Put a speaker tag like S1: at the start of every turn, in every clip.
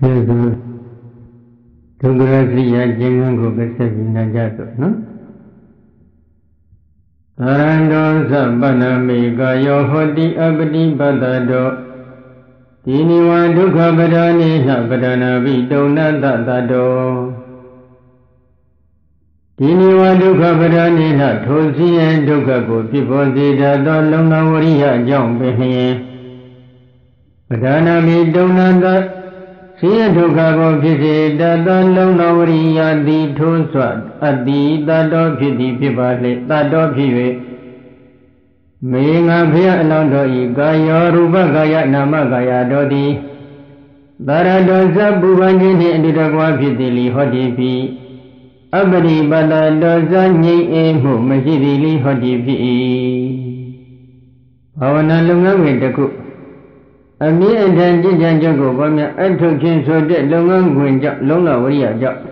S1: ဒုက္ခရစိယကျင့်ကိုပဲဆက်ပြီးနာကြတော့နော်သရန္တောသဗ္ဗနမေကာယောဟောတိအပတိပတ္တတောဒီနိဝဒုက္ခပဒာနိဟပဒနာပိတုံနတ္တတတောဒီနိဝဒုက္ခပဒာနိဟထိုဆင်းရဲဒုက္ခကိုဖြစ်ပေါ်စေတတ်သောလုံလဝရိယအကြောင်းပင်လျင်ပဒနာပိတုံနတ္တဆင်းရဲဒုက္ခကိုဖြစ်စေတတ်သောလုံလဝရိယသည်ထိုးစွာအတ္တိတတ္တောဖြစ်သည်ဖြစ်ပါလေတတ္တောဖြစ်၍မေငါဖျက်အလောင်းတော်ဤကာယောရူပကာယနာမကာယတော်သည်သရတောသပ္ပူပန်ခြင်းနှင့်အတုတကွာဖြစ်သည်လီဟောတိဖြစ်အပရိပတ္တတောဇငြိမ့်အေးမှုမရှိသည်လီဟောတိဖြစ်၏ဘာဝနာလုပ်ငန်းဝင်တစ်ခုအမြင့်အထံကြည်ကြံချက်ကိုပေါ်များအထုတ်ခြင်းဆိုတဲ့လုပ်ငန်းခွင်ကြောင့်လုံလဝရိယကြောင့်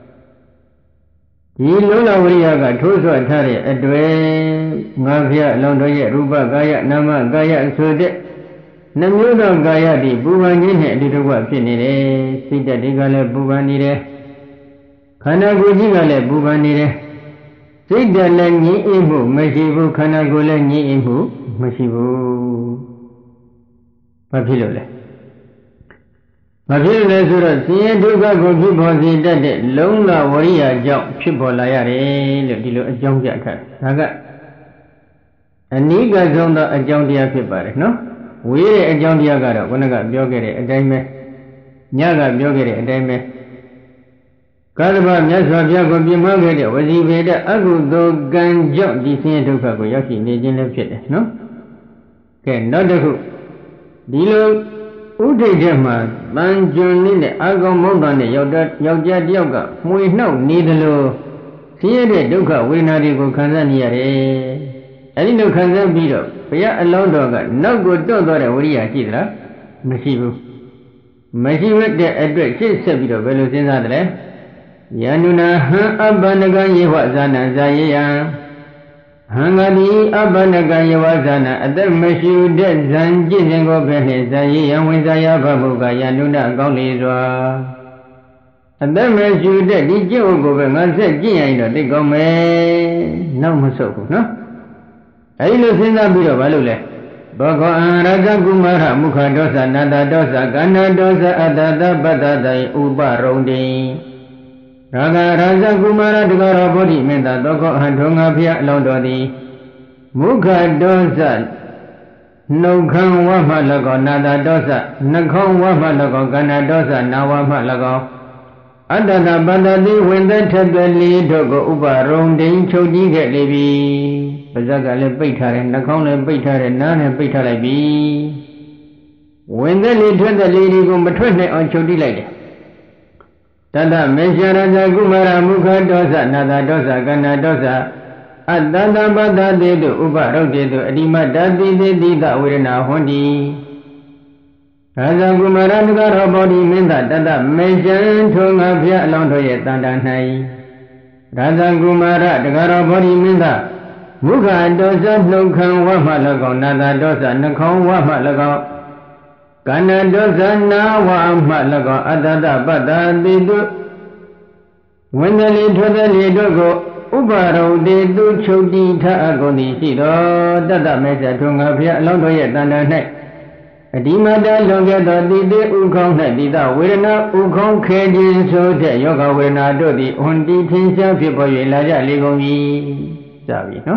S1: ဒီလုံလဝရိယကထိုးဆွထားတဲ့အတွေ့ငါဖျက်အလောင်းတော်ရဲ့ရူပကာယနာမကာယဆိုတဲ့နှမျိုးသောကာယသည်ပူပန်ခြင်းနဲ့အတူတကွဖြစ်နေတယ်စိတ်ဓာတ်တွေကလည်းပူပန်နေတယ်ခန္ဓာကိုယ်ကြီးကလည်းပူပန်နေတယ်စိတ်ဓာတ်လည်းငြိမ်အေးမှုမရှိဘူးခန္ဓာကိုယ်လည်းငြိမ်အေးမှုမရှိဘူးဘာဖြစ်လို့လဲဘာဖြစ်လို့လဲဆိုတော့ဆင်းရဲဒုက္ခကိုဖြစ်ပေါ်စေတတ်တဲ့လုံလဝရိယကြောင့်ဖြစ်ပေါ်လာရတယ်လို့ဒီလိုအကြောင်းပြထားဒါကအနိကဆုံးသောအကြောင်းတရားဖြစ်ပါတယ်နော်ဝေးတဲ့အကြောင်းတရားကတော့ခုနကပြောခဲ့တဲ့အတိုင်းပဲညကပြောခဲ့တဲ့အတိုင်းပဲကာသဗမြတ်စွာဘုရားကိုပြမခဲ့တဲ့ဝစီဗေဒအကုသိုလ်ကံကြောင့်ဒီဆင်းရဲဒုက္ခကိုရောက်ရှိနေခြင်းလည်းဖြစ်တယ်နော်ကဲနောက်တစ်ခုဒီလိုဥဒိတ်တဲ့မှာတန်ကျွန်းလေးနဲ့အာကောင်မုန်းတာနဲ့ယောက်ျားတယောက်ကမှွေနှောက်နေသလိုဆင်းရဲတဲ့ဒုက္ခဝေဒနာတွေကိုခံစားနေရတယ်အဲဒီလိုခံစားပြီးတော့ဘုရားအလောင်းတော်ကနောက်ကိုတွန့်သွားတဲ့ဝိရိယရှိသလားမရှိဘူးမရှိတဲ့အတွက်ရှေ့ဆက်ပြီးတော့ဘယ်လိုစဉ်းစားသလဲယန္တုနာဟံအပ္ပန္နကယေဝဇာနာဇာယေယံဟံဂတိအပ္ပန္နကယေဝဇာနာအသက်မရှိတဲ့ဇံကြည့်စဉ်ကိုပဲနဲ့ဇာယေယံဝင်စားရဖတ်ဖို့ကယန္တုနာကောင်းလေစွာအသက်မရှိတဲ့ဒီကျင့်ဝတ်ကိုပဲငါဆက်ကြည့်ရင်တော့သိကောင်းမယ်နောက်မဆုတ်ဘူးနော်အဲဒီလိုစဉ်းစားပြီးတော့ဘာလုပ်လဲဘောဂောအံရဇကုမာရမုခဒောသနာတဒောသကန္နဒောသအတ္တတပတ္တတိုင်ဥပရုံတိရာဂရာဇကုမာရတကရောဗောဓိမေတ္တာသောခောအဟံထုံငါဖျက်အလောင်းတော်သည်မုခဒောသနှုတ်ခမ်းဝါမှ၎င်းနာတာဒောသနှခေါင်းဝါမှ၎င်းကန္နဒောသနာဝါမှ၎င်းအတ္တတပတ္တတိဝင်သက်ထက်တဲ့လေးတို့ကိုဥပရုံတိချုပ်ကြီးခဲ့လေပြီပါးစပ်ကလည်းပိတ်ထားတယ်နှခေါင်းလည်းပိတ်ထားတယ်နားလည်းပိတ်ထားလိုက်ပြီဝင်သက်လေးထွက်တဲ့လေးတွေကိုမထွက်နိုင်အောင်ချုပ်တိလိုက်တယ်တတမေရှရဇကုမာရမုခဒောသနာတာဒောသကန္နာဒောသအတ္တတပတ္တတိတုဥပရုတ်တိတုအတိမတ္တတိတိတိတဝေဒနာဟွန်တိရာဇကုမာရတကရောဗောဓိမင်းသာတတမေရှံထုံငါဖျက်အလောင်းတော်ရဲ့တန်တာ၌ရာဇကုမာရတကရောဗောဓိမင်းသာမုခဒောသနှုတ်ခံဝမှ၎င်းနာတာဒောသနှခေါင်းဝမှ၎င်းကန္နဒောသနာဝမှ၎င်းအတ္တတပတ္တတိတုဝိညာဉ်လေးထွက်တဲ့လေတို့ကိုဥပါရုံတေသူချုပ်တိထအကုန်သည်ရှိတော်တတမေသထုံငါဖျက်အလောင်းတော်ရဲ့တန်တာ၌အဒီမတလွန်ပြသောတိတိဥခေါင်း၌တိတဝေဒနာဥခေါင်းခဲခြင်းဆိုတဲ့ယောဂဝေဒနာတို့သည်ဟွန်တီထင်ရှားဖြစ်ပေါ်၍လာကြလေကုန်ပြီစပြီနော်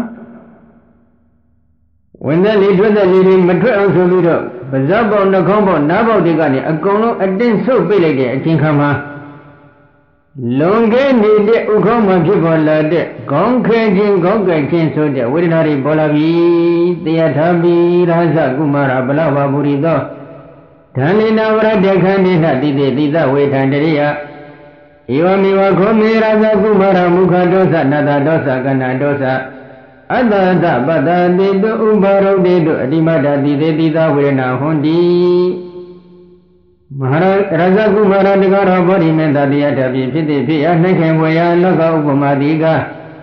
S1: ဝင်တဲ့လေထွက်တဲ့လေတွေမထွက်အောင်ဆိုပြီးတော့ပါးစပ်ပေါက်နှာခေါင်းပေါက်နားပေါက်တွေကနေအကုန်လုံးအတင်းဆုပ်ပိတ်လိုက်တဲ့အချိန်ခါမှာလွန်ခဲ့နေတဲ့ဥခေါင်းမှာဖြစ်ပေါ်လာတဲ့ခေါင်းခဲခြင်းခေါင်းကိုက်ခြင်းဆိုတဲ့ဝေဒနာတွေပေါ်လာပြီတရားထားပြီးရာဇကုမာရဗလဝပုရိသောဓာနိနာဝရတေခန္တိနတိတိတိသဝေထံတရိယဧဝမေဝခောမေရာဇကုမာရမုခဒောသနာတာဒောသကန္နာဒောသအတ္တတပတ္တတိတုဥပါရုတ်တိတုအတိမတ္တတိတိတိသဝေဒနာဟွန်တိမဟာရာဇကုမာရတကရောဗောဓိမေတ္တာတရားတပိဖြစ်သည်ဖြစ်ရနှိခင်ဝေယလောကဥပမာတိက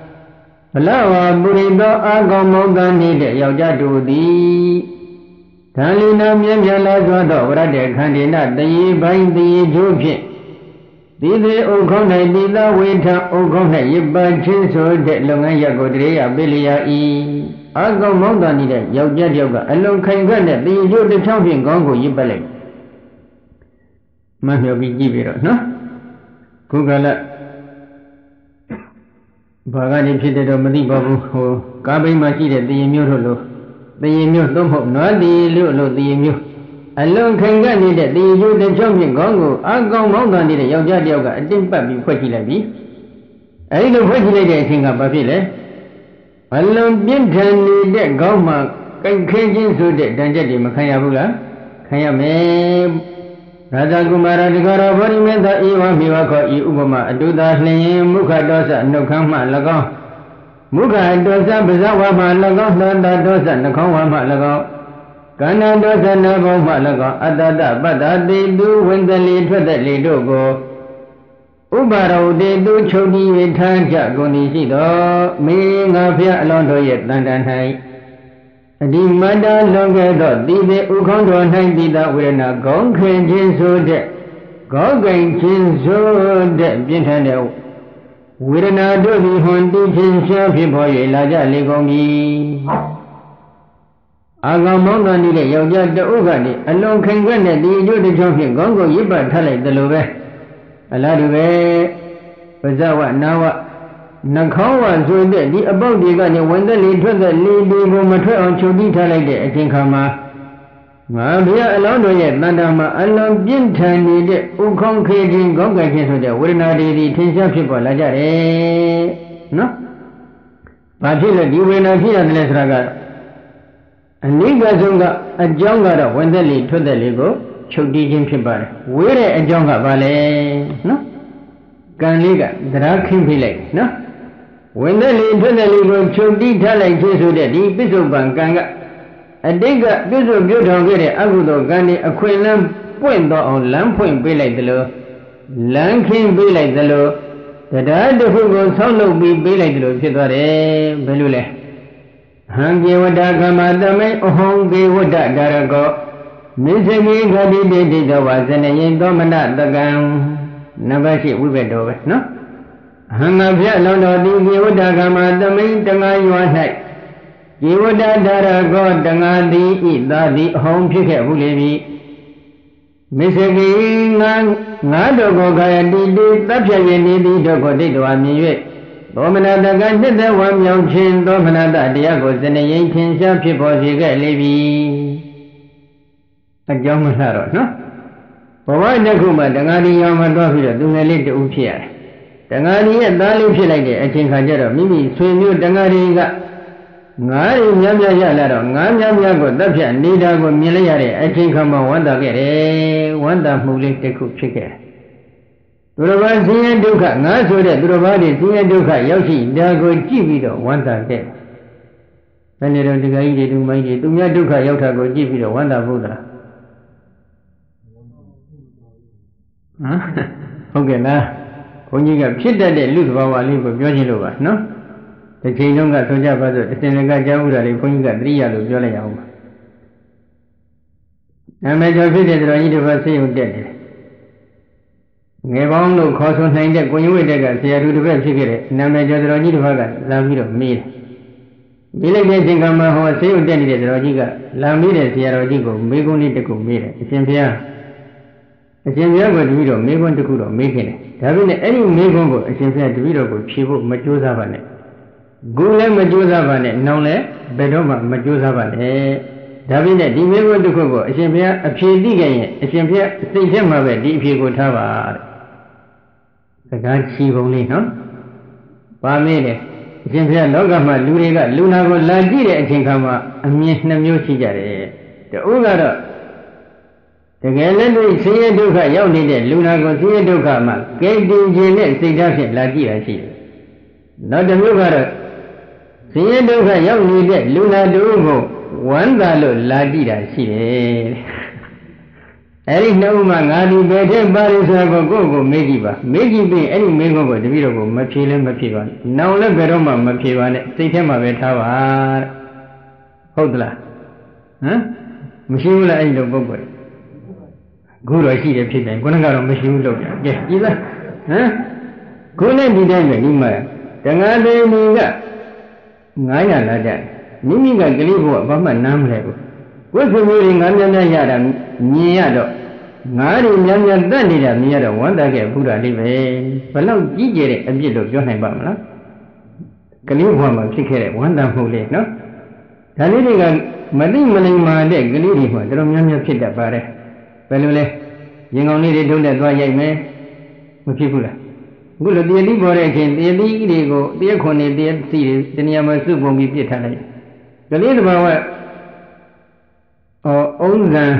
S1: ဗလဝပုရိသောအာကောမောကနိတဲ့ယောက်ျားတို့သည်ဒါလီနာမြဲမြဲလာစွာသောဝရတေခန္ဒီနတရေပိုင်းတရေကျိုးဖြင့်ဒီသေးဥခေါင်း၌ဒီသာဝေထဥခေါင်း၌ရစ်ပါချင်းဆိုတဲ့လုပ်ငန်းရပ်ကိုတရေရပိလျာဤအကောင်မောင်းတန်နေတဲ့ယောက်ျားတယောက်ကအလွန်ခိုင်ခန့်တဲ့တရေကျိုးတစ်ချောင်းဖြင့်ခေါင်းကိုရစ်ပတ်လိုက်မှတ်မြော်ပြီးကြည့်ပြီးတော့နော်ခုကလည်းဘာကနေဖြစ်တဲ့တော့မသိပါဘူးဟိုကားဘိန်းမှာရှိတဲ့တရေမျိုးတို့လို့တရေမျိုးသို့မဟုတ်နွားတရေလို့တရေမျိုးအလွန်ခိုင်ခန့်နေတဲ့တရေကျိုးတစ်ချောင်းဖြင့်ခေါင်းကိုအကောင်မောင်းတန်နေတဲ့ယောက်ျားတယောက်ကအတင်းပတ်ပြီးဖွက်ကြည့်လိုက်ပြီအဲဒီလိုဖွက်ကြည့်လိုက်တဲ့အချိန်ကဘာဖြစ်လဲအလွန်ပြင်းထန်နေတဲ့ခေါင်းမှာကြိုက်ခဲခြင်းဆိုတဲ့တန်ချက်တွေမခံရဘူးလားခံရမယ်ရာဇဂုမာရတကရောဗောဓိမေသဧဝမေဝခောဤဥပမာအတုသာလျင်မုခတောသနှုတ်ခမ်းမှ၎င်းမုခတောသပဇဝမှ၎င်းနှန္တတောသနှခေါင်းဝမှ၎င်းကန္နတောသနဘုံမှ၎င်းအတ္တတပတ္တတိတုဝင်တလီထွက်တဲ့လေတို့ကိုဥပါရောတေတုချုပ်တည်၍ထားကြကုန်သည်ရှိသောမေငါဖျားအလွန်တို့ရဲ့တန်တန်၌အဒီမတ္တလွန်ခဲ့သောတိသေဥခေါင်းတော်၌တိတဝေဒနာခေါင်းခင်ခြင်းဆိုတဲ့ခေါင်းကင်ခြင်းဆိုတဲ့ပြင်းထန်တဲ့ဝေဒနာတို့သည်ဟွန်တိခြင်းရှားဖြစ်ပေါ်၍လာကြလေကုန်ပြီအာကောင်မောင်းတော်နေတဲ့ယောက်ျားတအုပ်ကနေအလွန်ခိုင်ခန့်တဲ့ဒီအကျိုးတစ်ချောင်းဖြင့်ခေါင်းကိုရစ်ပတ်ထားလိုက်တယ်လို့ပဲအလားတူပဲပဇဝနာဝနှခေါင်းဝဆိုတဲ့ဒီအပေါက်တွေကနေဝင်သက်လေထွက်သက်လေတွေကိုမထွက်အောင်ချုပ်ပြီးထားလိုက်တဲ့အချိန်ခါမှာငါဘုရားအလောင်းတော်ရဲ့တန်တာမှာအလွန်ပြင်းထန်နေတဲ့ဥခေါင်းခေခြင်းခေါင်းကိုက်ခြင်းဆိုတဲ့ဝေဒနာတွေဒီထင်ရှားဖြစ်ပေါ်လာကြတယ်နော်ဘာဖြစ်လဲဒီဝေဒနာဖြစ်ရတယ်လဲဆိုတာကအနိကဆုံးကအကြောင်းကတော့ဝင်သက်လေထွက်သက်လေကိုချုပ်တီးခြင်းဖြစ်ပါတယ်ဝေးတဲ့အကြောင်းကဘာလဲနော်ကံလေးကတရားခင်းပြလိုက်နော်ဝင်သက်လေထွက်သက်လေကိုချုပ်တီးထားလိုက်ခြင်းဆိုတဲ့ဒီပစ္စုပန်ကံကအတိတ်ကပြည့်စုံပြုထောင်ခဲ့တဲ့အကုသိုလ်ကံတွေအခွင့်အလမ်းပွင့်တော့အောင်လမ်းဖွင့်ပေးလိုက်သလိုလမ်းခင်းပေးလိုက်သလိုတရားတစ်ခုကိုဆောက်လုပ်ပြီးပေးလိုက်သလိုဖြစ်သွားတယ်ဘယ်လိုလဲဟံကေဝတ္တကမ္မတမိတ်အဟောံကေဝတ္တဒါရကောမိစ္ဆေကိခတိတိတိသောဝဇနယိသောမနတကံနံပါတ်8ဝိဘတ်တော်ပဲနော်အဟံငါဖျက်လောင်းတော်ဒီကေဝတ္တကမ္မတမိတ်တငါရွာ၌ကေဝတ္တဒါရကောတငါသည်ဤသာသည်အဟောံဖြစ်ခဲ့ဘူးလေပြီမိစ္ဆေကိငါတို့ကိုခယတိတိတပ်ဖြတ်ရည်နေသည်တို့ကိုဒိဋ္ဌဝါမြင်၍သောမနတကနှစ်သက်ဝမ်းမြောက်ခြင်းသောမနတတရားကိုဇနယိထင်ရှားဖြစ်ပေါ်စေခဲ့လေပြီအကြောင်းမလှတော့နော်ဘဝတစ်ခုမှာတဏှာဒီရောင်မှာတွားပြီးတော့သူငယ်လေးတူဖြစ်ရတယ်တဏှာဒီရဲ့သားလေးဖြစ်လိုက်တဲ့အချိန်ခါကျတော့မိမိဆွေမျိုးတဏှာဒီကငါးရီများများရလာတော့ငါးများများကိုတပ်ဖြတ်နေတာကိုမြင်လိုက်ရတဲ့အချိန်ခါမှာဝမ်းသာခဲ့တယ်ဝမ်းသာမှုလေးတစ်ခုဖြစ်ခဲ့တယ်သူတော်ဘာဆင်းရဲဒုက္ခငါဆိုတဲ့သူတော်ဘာတွေဆင်းရဲဒုက္ခရောက်ရှိဒါကိုကြည့်ပြီးတော့ဝမ်းသာခဲ့ဘယ်နေတော့ဒီကကြီးတွေသူမိုင်းတွေသူများဒုက္ခရောက်တာကိုကြည့်ပြီးတော့ဝမ်းသာဖို့သလားဟုတ်ကဲ့လားဘုန်းကြီးကဖြစ်တတ်တဲ့လူသဘာဝလေးကိုပြောချင်လို့ပါနော်တစ်ချိန်လုံးကဆိုကြပါစို့အစဉ်ကကြားဥတာလေးဘုန်းကြီးကသတိရလို့ပြောလိုက်ရအောင်ပါနာမည်ကျော်ဖြစ်တဲ့တော်ကြီးတစ်ပါးဆေးရုံတက်တယ်ငယ်ပေါင်းလို့ခေါ်ဆိုနိုင်တဲ့ကိုရင်ဝိတ္တကဆရာသူတစ်ပည့်ဖြစ်ခဲ့တဲ့နာမည်ကျော်တော်ကြီးတစ်ပါးကလာပြီးတော့မေးတယ်မေးလိုက်တဲ့အချိန်ကမှဟောဆေးရုံတက်နေတဲ့တော်ကြီးကလာမေးတဲ့ဆရာတော်ကြီးကိုမေးခွန်းလေးတစ်ခုမေးတယ်အရှင်ဘုရားကိုတပည့်တော်မေးခွန်းတစ်ခုတော့မေးခင်တယ်ဒါပေမဲ့အဲ့ဒီမေးခွန်းကိုအရှင်ဘုရားတပည့်တော်ကိုဖြေဖို့မကြိုးစားပါနဲ့ခုလည်းမကြိုးစားပါနဲ့နောင်လည်းဘယ်တော့မှမကြိုးစားပါနဲ့ဒါပေမဲ့ဒီမေးခွန်းတစ်ခုကိုအရှင်ဘုရားအဖြေသိခဲ့ရင်အရှင်ဘုရားစိတ်ထဲမှာပဲဒီအဖြေကိုထားပါတဲ့စကားချီပုံလေးနော်ပါမေးတယ်အရှင်ဘုရားလောကမှာလူတွေကလူနာကိုလာကြည့်တဲ့အချိန်ခါမှာအမြင်နှမျိုးရှိကြတယ်တူကတော့တကယ်လည်းသူဆင်းရဲဒုက္ခရောက်နေတဲ့လူနာကိုဆင်းရဲဒုက္ခမှာကဲတင်ခြင်းနဲ့စိတ်ဓာတ်ဖြင့်လာကြည့်တာရှိတယ်နောက်တစ်မျိုးကတော့ဆင်းရဲဒုက္ခရောက်နေတဲ့လူနာတို့ကိုဝမ်းသာလို့လာကြည့်တာရှိတယ်အဲဒီနှုတ်မှာငါဒီဘယ်ထဲပါလိဆိုတာကိုကိုယ့်ကိုမေးကြည့်ပါမေးကြည့်ပြီးအဲ့ဒီမေးခွန်းကိုတပည့်တော်ကိုမဖြေလဲမဖြေပါနဲ့နောင်လည်းဘယ်တော့မှမဖြေပါနဲ့စိတ်ထဲမှာပဲထားပါတဲ့ဟုတ်သလားဟမ် Machine la ain't no book. Good I see the people. Gonna go on machine look. Yes, either. Huh? Good and be done, Nima. Tangade Niga. Naya Lada. Nimiga Galibo, Bama Nam level. What's the meaning under the Yada Niado? Nari Yanya Danida near one that get Buddha live. But now Gigi a bit of Johann Bamla. Galibo, Chicken, one damn holy, no? Taliga Madin Made, Galibo, the Roman Pita Bare. Pelule, you only do that why I may. People. Good at the liberation, the illegal, the economy, the series, the Yamasu won't be Pitali. The little power or older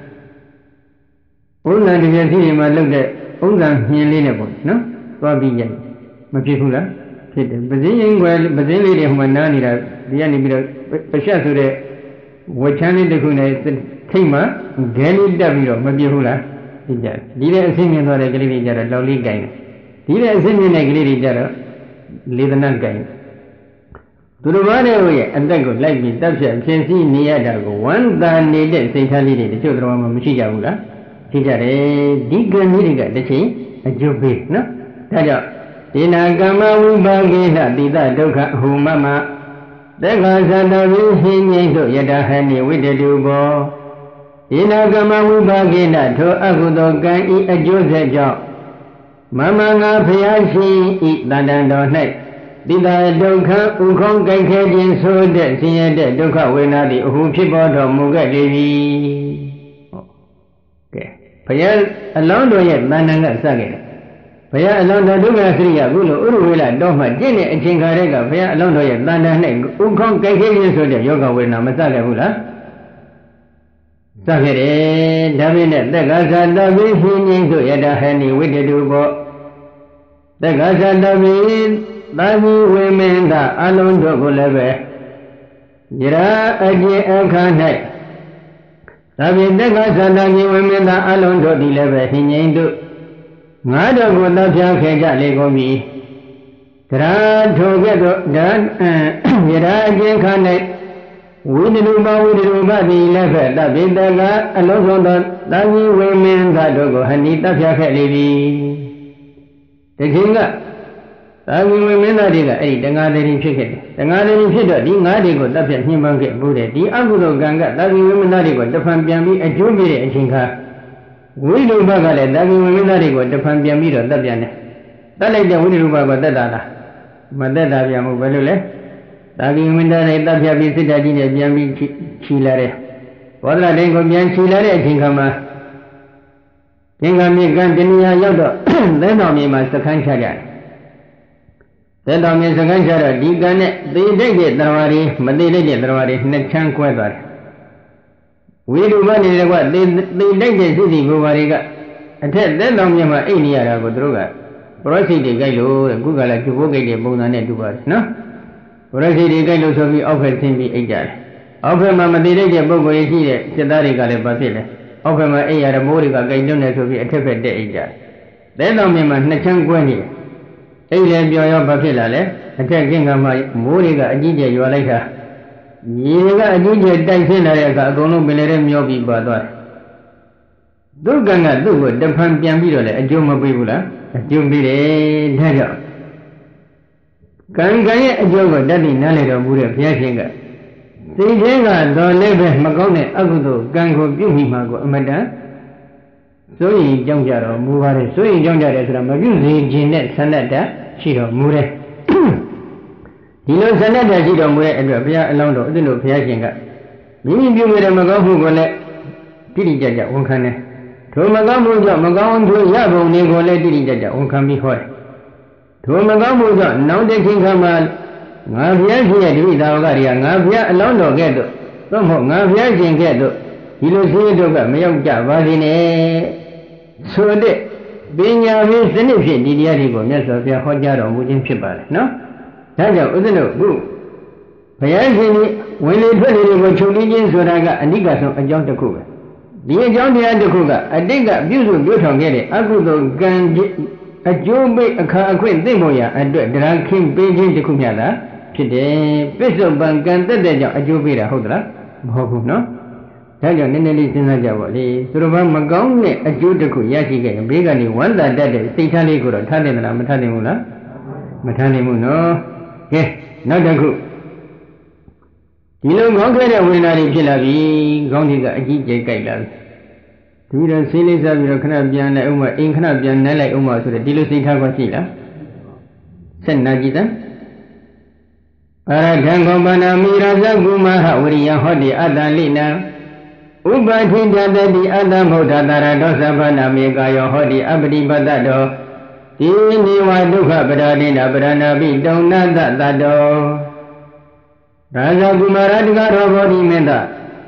S1: the team I looked at older Helena, no? Bobby Yan. Mapipula, Brazilian, well, Brazilian, Manani, the enemy of Pashasure, what channel the Kuna. Tima, Gally Daviro, Mabihula, Did I sing in the Gilly Jara, lovely game? Did I sing in a Gilly Jara, Little game? To the one area, and then good like me, that's it, since he near Dago, one than needed, say Tally, the children of Mishigula, Tijare, Digger Nidiga, the chain, a joke, no? Taja, in a Gama, we bagina, did that Doka, who Mamma, the guys are the real to Yada Handy with the Dubo. Inagama Wibagina to Agudo Gan a Joseph job. Mamma Piashi eat Landando night. Did I Doka Ukon Gakajin so that seeing that Doka Winadi who people to Mugadi? Okay. Payal alone do yet Mananga Sagi. Paya alone the Duga Sria Gulu Uruila Doma Jenny and Chingarega Paya alone do yet Landana Ukon Gakajin so that Yoga Wina Masaga Hula. Sakere, Davina, the Gaza Davi, to Yada Henny with the Dubo. The Gaza Davi, Davi women that alone to Gulebe. Yara Aji Elkanai. Davi, the Gaza Davi women that alone to deliver Hindu. Nada good not Jaka Legomi. Gran to get done, Yara Aji Elkanai. We do about the level that did the God and also that we women that go and eat the Jackie. The king that we women that did eat the garden chicken. The garden chicken, the Nadigo, that the human get booted. The Agudo Ganga, that we women that go, the Pambiami, a Jubilee, a chinka. We do Bagale, that we women that go, the Pambiami, the Biane. That like the Winnie Baga, the Dada. Madada Biamu Valule. Tagi Minda, Tabia visit Ajin, Biami Chilare. What I think of Bian Chilare, Chinkama. Chinkami Gantinia Yodo, then on me, Master Kanchara. Then on me, Kanchara, Digane, they did Drawari, but they did Drawari, Nechan Quaver. We do one in what they did the city, Buvariga. And then on me, my 8 years ago, Droga. Proceed the Galo, Google, to go get a bone on it to us, no? Proceed the Galo, so we offer him the Ajar. Offer Mamma de Bogo, Sedari got a Basile. Offer my Aya Morica, Gaidona to be a tepid de Ajar. Then on me, my Nechan Gwenny. Alien Bioya Bafila, attacking on my Morica, a DJ, you are later. You got a DJ dancing, I got no Belerem Yobi Badwa. Do Ganga do it, the Pampian Bidole, a Juma Bibula, a Jumbi Dagger. Can Gaya a Joga, Daddy Nallet of Buddha Piasinga. See Jenga, don't live Magone, Agudo, Gango, Jumi Mago, Madame. So he jumped out of Muvare, so he jumped out of Ramaguzi, Jeanette, Sanata, Shiro, Mure. He knows Sanata, Shiro, Mure, and Rabia alone, the no Piasinga. Meaning you with a Magafu Gole, Piri Jaja, Unkane. To Magamu, Magawan to Yabo, Nigole, Piri Jaja, Unkami Hoy. To Magamu, now they think Hamal, Navia here, Vidagaria, Navia alone, Ghetto. Somehow Navia can get. He knows here to Mayoka, Valine. So they being a significant Didiarigo, Nesofia Hojaro, Wooden Chipper, no? Taja, wasn't no good. Payasini, when they put it with Chulinian Sodaga and Nigaso, a John the Cougar. The John the Cougar, I think that beautiful beautiful get it. I could go Ganji, a Jobe, a car queen, Demoya, and drag him Beijing the Kumyada. Today, Bishop Bankan, the Deja, a Jubira Hodra, no? ဒါကြောင့်နည်းနည်းလေးစဉ်းစားကြပါလေသူတော်ဘာမကောင်းတဲ့အကျိုးတစ်ခုရရှိခဲ့ရင်ဘေးကနေဝမ်းသာတတ်တဲ့စိတ်ထားလေးကိုတော့ထားတယ်မလားမထားနိုင်ဘူးလားမထားနိုင်ဘူးနော်ကဲနောက်တစ်ခုဒီလိုကောင်းခဲ့တဲ့ဝေဒနာတွေဖြစ်လာပြီခေါင်းတွေကအကြီးကျယ်ကြိုက်လာပြီဒီတော့ဆေးလေးစားပြီးတော့ခဏပြန်လိုက်ဥမအိမ်ခဏပြန်နိုင်လိုက်ဥမဆိုတဲ့ဒီလိုစိတ်ထားကောရှိလားဆက်နာကြည့်တယ်အရထံကောပနာမိရဇကုမဟဝရိယဟောတိအတ္တလိနံဥပထိတတတိအတ္တမௌဒတာရဒောသဗ္ဗနာမေကာယောဟောတိအပတိပတ္တတောဒီနိဝဒုက္ခပရာဒိနာပရဏပိတုံနတတတောရာဇကုမာရတိကရောဘောဓိမေတ္တ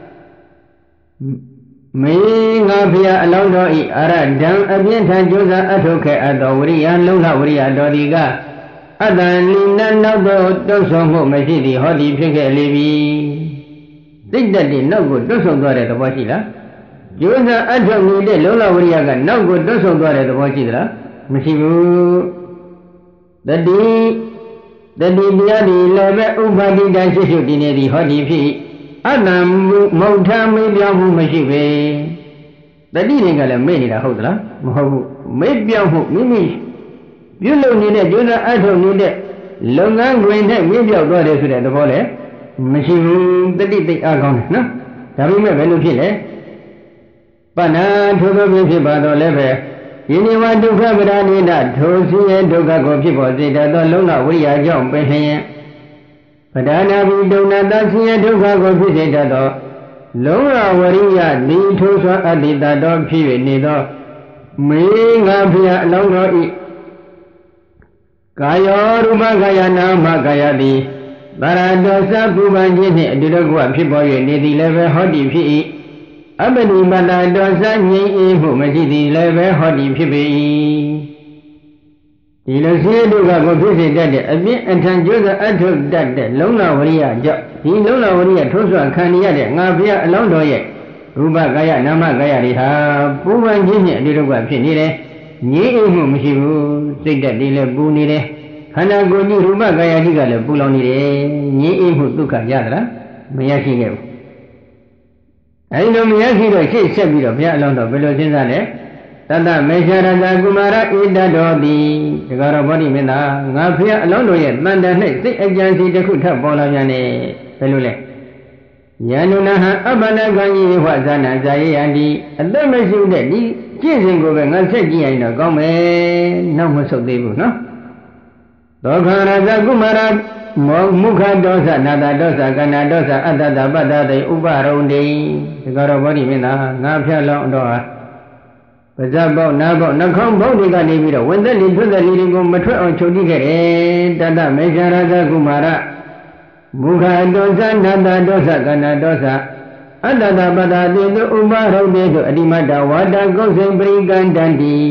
S1: မေငါဖျားအလောင်းတော်ဤအရဒံအပြင်းထန်ကြိုးစားအထုတ်ခဲ့အပ်သောဝရိယလုံလဝရိယတော်ဒီကအတ္တလိနနောက်တော့တုတ်ဆုံမှုမရှိသည်ဟောဒီဖြစ်ခဲ့လေပြီသိတ္တတိနောက်ကိုတွတ်ဆုံသွားတဲ့သဘောရှိလားကြိုးစားအထုတ်နေတဲ့လုံလဝရိယကနောက်ကိုတွတ်ဆုံသွားတဲ့သဘောရှိသလားမရှိဘူးတတိတရားဒီလည်းပဲဥပါတိတရှိရှိတည်နေသည်ဟောဒီဖြစ်အတ္တမုဋ္ဌမေးပြောင်းမှုမရှိပဲတတိတွေကလည်းမေ့နေတာဟုတ်သလားမဟုတ်ဘူးမေ့ပြောင်းမှုမိမိပြုလုပ်နေတဲ့ကျိုးစားအထုတ်နေတဲ့လုပ်ငန်းခွင်နဲ့မေ့ပြောင်းသွားတယ်ဆိုတဲ့သဘောလည်းမရှိဘူးတတိသိအားကောင်းတယ်နော်ဒါပေမဲ့ဘယ်လိုဖြစ်လဲပဏ္ဏထိုသောဖြစ်ပါတော့လည်းပဲယင်းဒီဝဒုက္ခပရာနိဒထိုဆင်းရဲဒုက္ခကိုဖြစ်ပေါ်စေတတ်သောလုံလဝိရိယကြောင့်ပင်လျင်ပဒါနာဘိဒုဏတဆင်းရဲဒုက္ခကိုဖြစ်စေတတ်သောလုံလဝရိယဒီထိုသောအတ္တိတတော်ဖြစ်၍နေသောမေငါဖျားအလောင်းတော်ဤကာယောရူပကာယနာမကာယတိသရတောသပူပန်ခြင်းနှင့်အတုတကွဖြစ်ပေါ်၍နေသည်လည်းပဲဟောတိဖြစ်၏အပတိပတ္တတောသငြိမ်အေးမှုမရှိသည်လည်းပဲဟောတိဖြစ်ပေ၏ဒီလိုဆင်းရဲဒုက္ခကိုဖြစ်စေတတ်တဲ့အပြင်းအထန်ကြိုးစားအထုတ်တတ်တဲ့လုံလဝရိယကြောင့်ဒီလုံလဝရိယထိုးဆွခံရတဲ့ငါဘုရားအလောင်းတော်ရဲ့ရူပကာယနာမကာယတွေဟာပူပန်ခြင်းနှင့်အတုတကွဖြစ်နေတယ်ငြိမ်အေးမှုမရှိဘူးစိတ်ဓာတ်တွေလည်းပူနေတယ်ခန္ဓာကိုယ်ကြီးရူပကာယကြီးကလည်းပူလောင်နေတယ်ငြိမ်အေးမှုဒုက္ခရသလားမရရှိခဲ့ဘူးအဲဒီလိုမရရှိတော့ရှေ့ဆက်ပြီးတော့ဘုရားအလောင်းတော်ဘယ်လိုစဉ်းစားလဲတတမေရှာရတကုမာရဣတတော်တိဒီကတော့ဗောဓိမင်းသားငါဘုရားအလောင်းတော်ရဲ့တန်တန်၌စိတ်အကြံစီတစ်ခုထပ်ပေါ်လာပြန်တယ်ဘယ်လိုလဲယန္နုနာဟအပ္ပနကံယေဝဇာနာဇာယေယံတိအသက်မရှိတဲ့ဒီကျင့်စဉ်ကိုပဲငါဆက်ကြည့်ရင်တော့ကောင်းမယ်နောက်မဆုတ်သေးဘူးနော်သောခရဇကုမာရမောမုခဒောသနာတဒောသကဏဒောသအတ္တတပတ္တတေဥပရုံတိဒီကတော့ဗောဓိမင်းသားငါဖျက်လောင်းတော့ဟာပါဇက်ပေါက်နားပေါက်နှာခေါင်းပေါက်တွေကနေပြီးတော့ဝင်သက်လီထွက်သက်လီတွေကိုမထွက်အောင်ချုပ်ကြည့်ခဲ့တယ်တတမေရှာရဇကုမာရမုခဒောသနာတဒောသကဏဒောသအတ္တတပတ္တတေဥပရုံတိတို့အတိမတ္တဝါဒကုသိပရိကံတန္တိ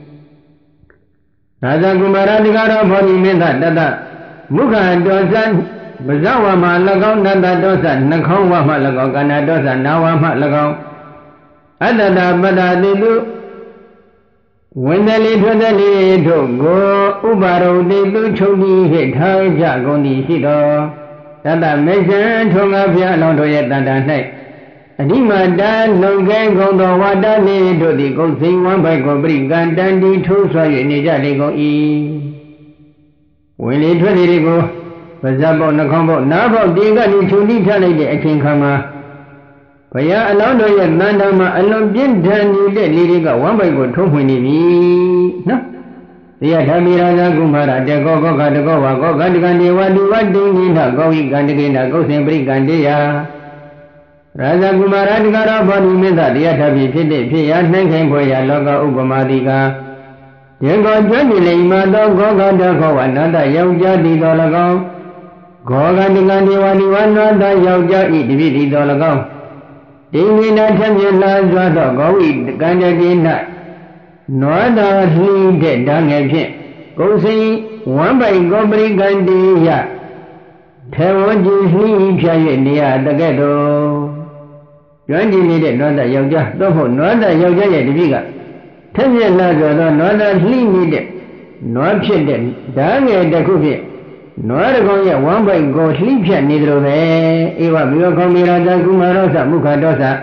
S1: ရာဇကုမာရဒီကတော့ဗောဓိမင်းသားတတမုခဒောသပဇဝမ၎င်းနတဒောသနှခေါင်းဝမှ၎င်းကဏဒောသနာဝမှ၎င်းအတ္တတပတ္တတိတုဝင်တယ်လေထွက်တယ်လေတို့ကိုဥပါရုံတိသူချုပ်ပြီးဟိထားကြကုန်သည်ရှိတော်တတမေရှံထုံငါဖျားလောင်းတို့ရဲ့တန်တာ၌အဓိမတာလုံကဲကုန်သောဝါဒနေတို့သည်ကုန်စိန်ဝမ်းပိုက်ကိုပရိကံတန်တီထိုးဆွ၍နေကြလေကုန်၏ဝင်လေထွက်လေတွေကိုပါဇက်ပေါက်နှာခေါင်းပေါက်နားပေါက်ဒီကနေချုပ်တိထားလိုက်တဲ့အချိန်ခါမှာဘုရားအလောင်းတော်ရဲ့တန်တာမှာအလွန်ပြင်းထန်နေတဲ့လေတွေကဝမ်းပိုက်ကိုထုံးဝင်နေပြီနော်တရားဓမ္မိရာဇကုမာရတေကောကောကတကောဝါကောကန္တကံဒေဝတိဝတ္တိနိထကောဝိကန္တကိနကုသင်ပရိကန္တေယရာဇကုမာရတိကတော့ဘောဓိမင်းသားတရားထပ်ပြီးဖြစ်တဲ့ဖြစ်ရာနှိမ့်ခိုင်ဖွယ်ရာလောကဥပမာတိကယေကောကျွမ်းကျင်လိမ္မာသောကောကတကောဝါနန္တယောက်ျားတည်တော်၎င်းဂောကန္တကံဒေဝတိဝနန္တယောက်ျားဤတပိတည်တော်၎င်းတိမိနာထမြလာစွာသောဂောဝိကန္တကိနနွားသာလှီးတဲ့ဓာငယ်ဖြင့်ကုံစိဝမ်းပိုင်ကောပရိကန္တေယထေဝကြည်လှီးဖြာ၍နေရတကဲ့သို့ကျွမ်းကျင်နေတဲ့နွားသာယောက်ျားသို့မဟုတ်နွားသာယောက်ျားရဲ့တပိကထမြလာစွာသောနွားသာလှီးနေတဲ့နွားဖြစ်တဲ့ဓာငယ်တစ်ခုဖြင့်နွားတကောင်ရဲ့ဝမ်းပိုက်ကိုလှိဖြတ်နေသလိုပဲဧဝမေဝခောမေရာဇကုမာရောသမုခဒောသ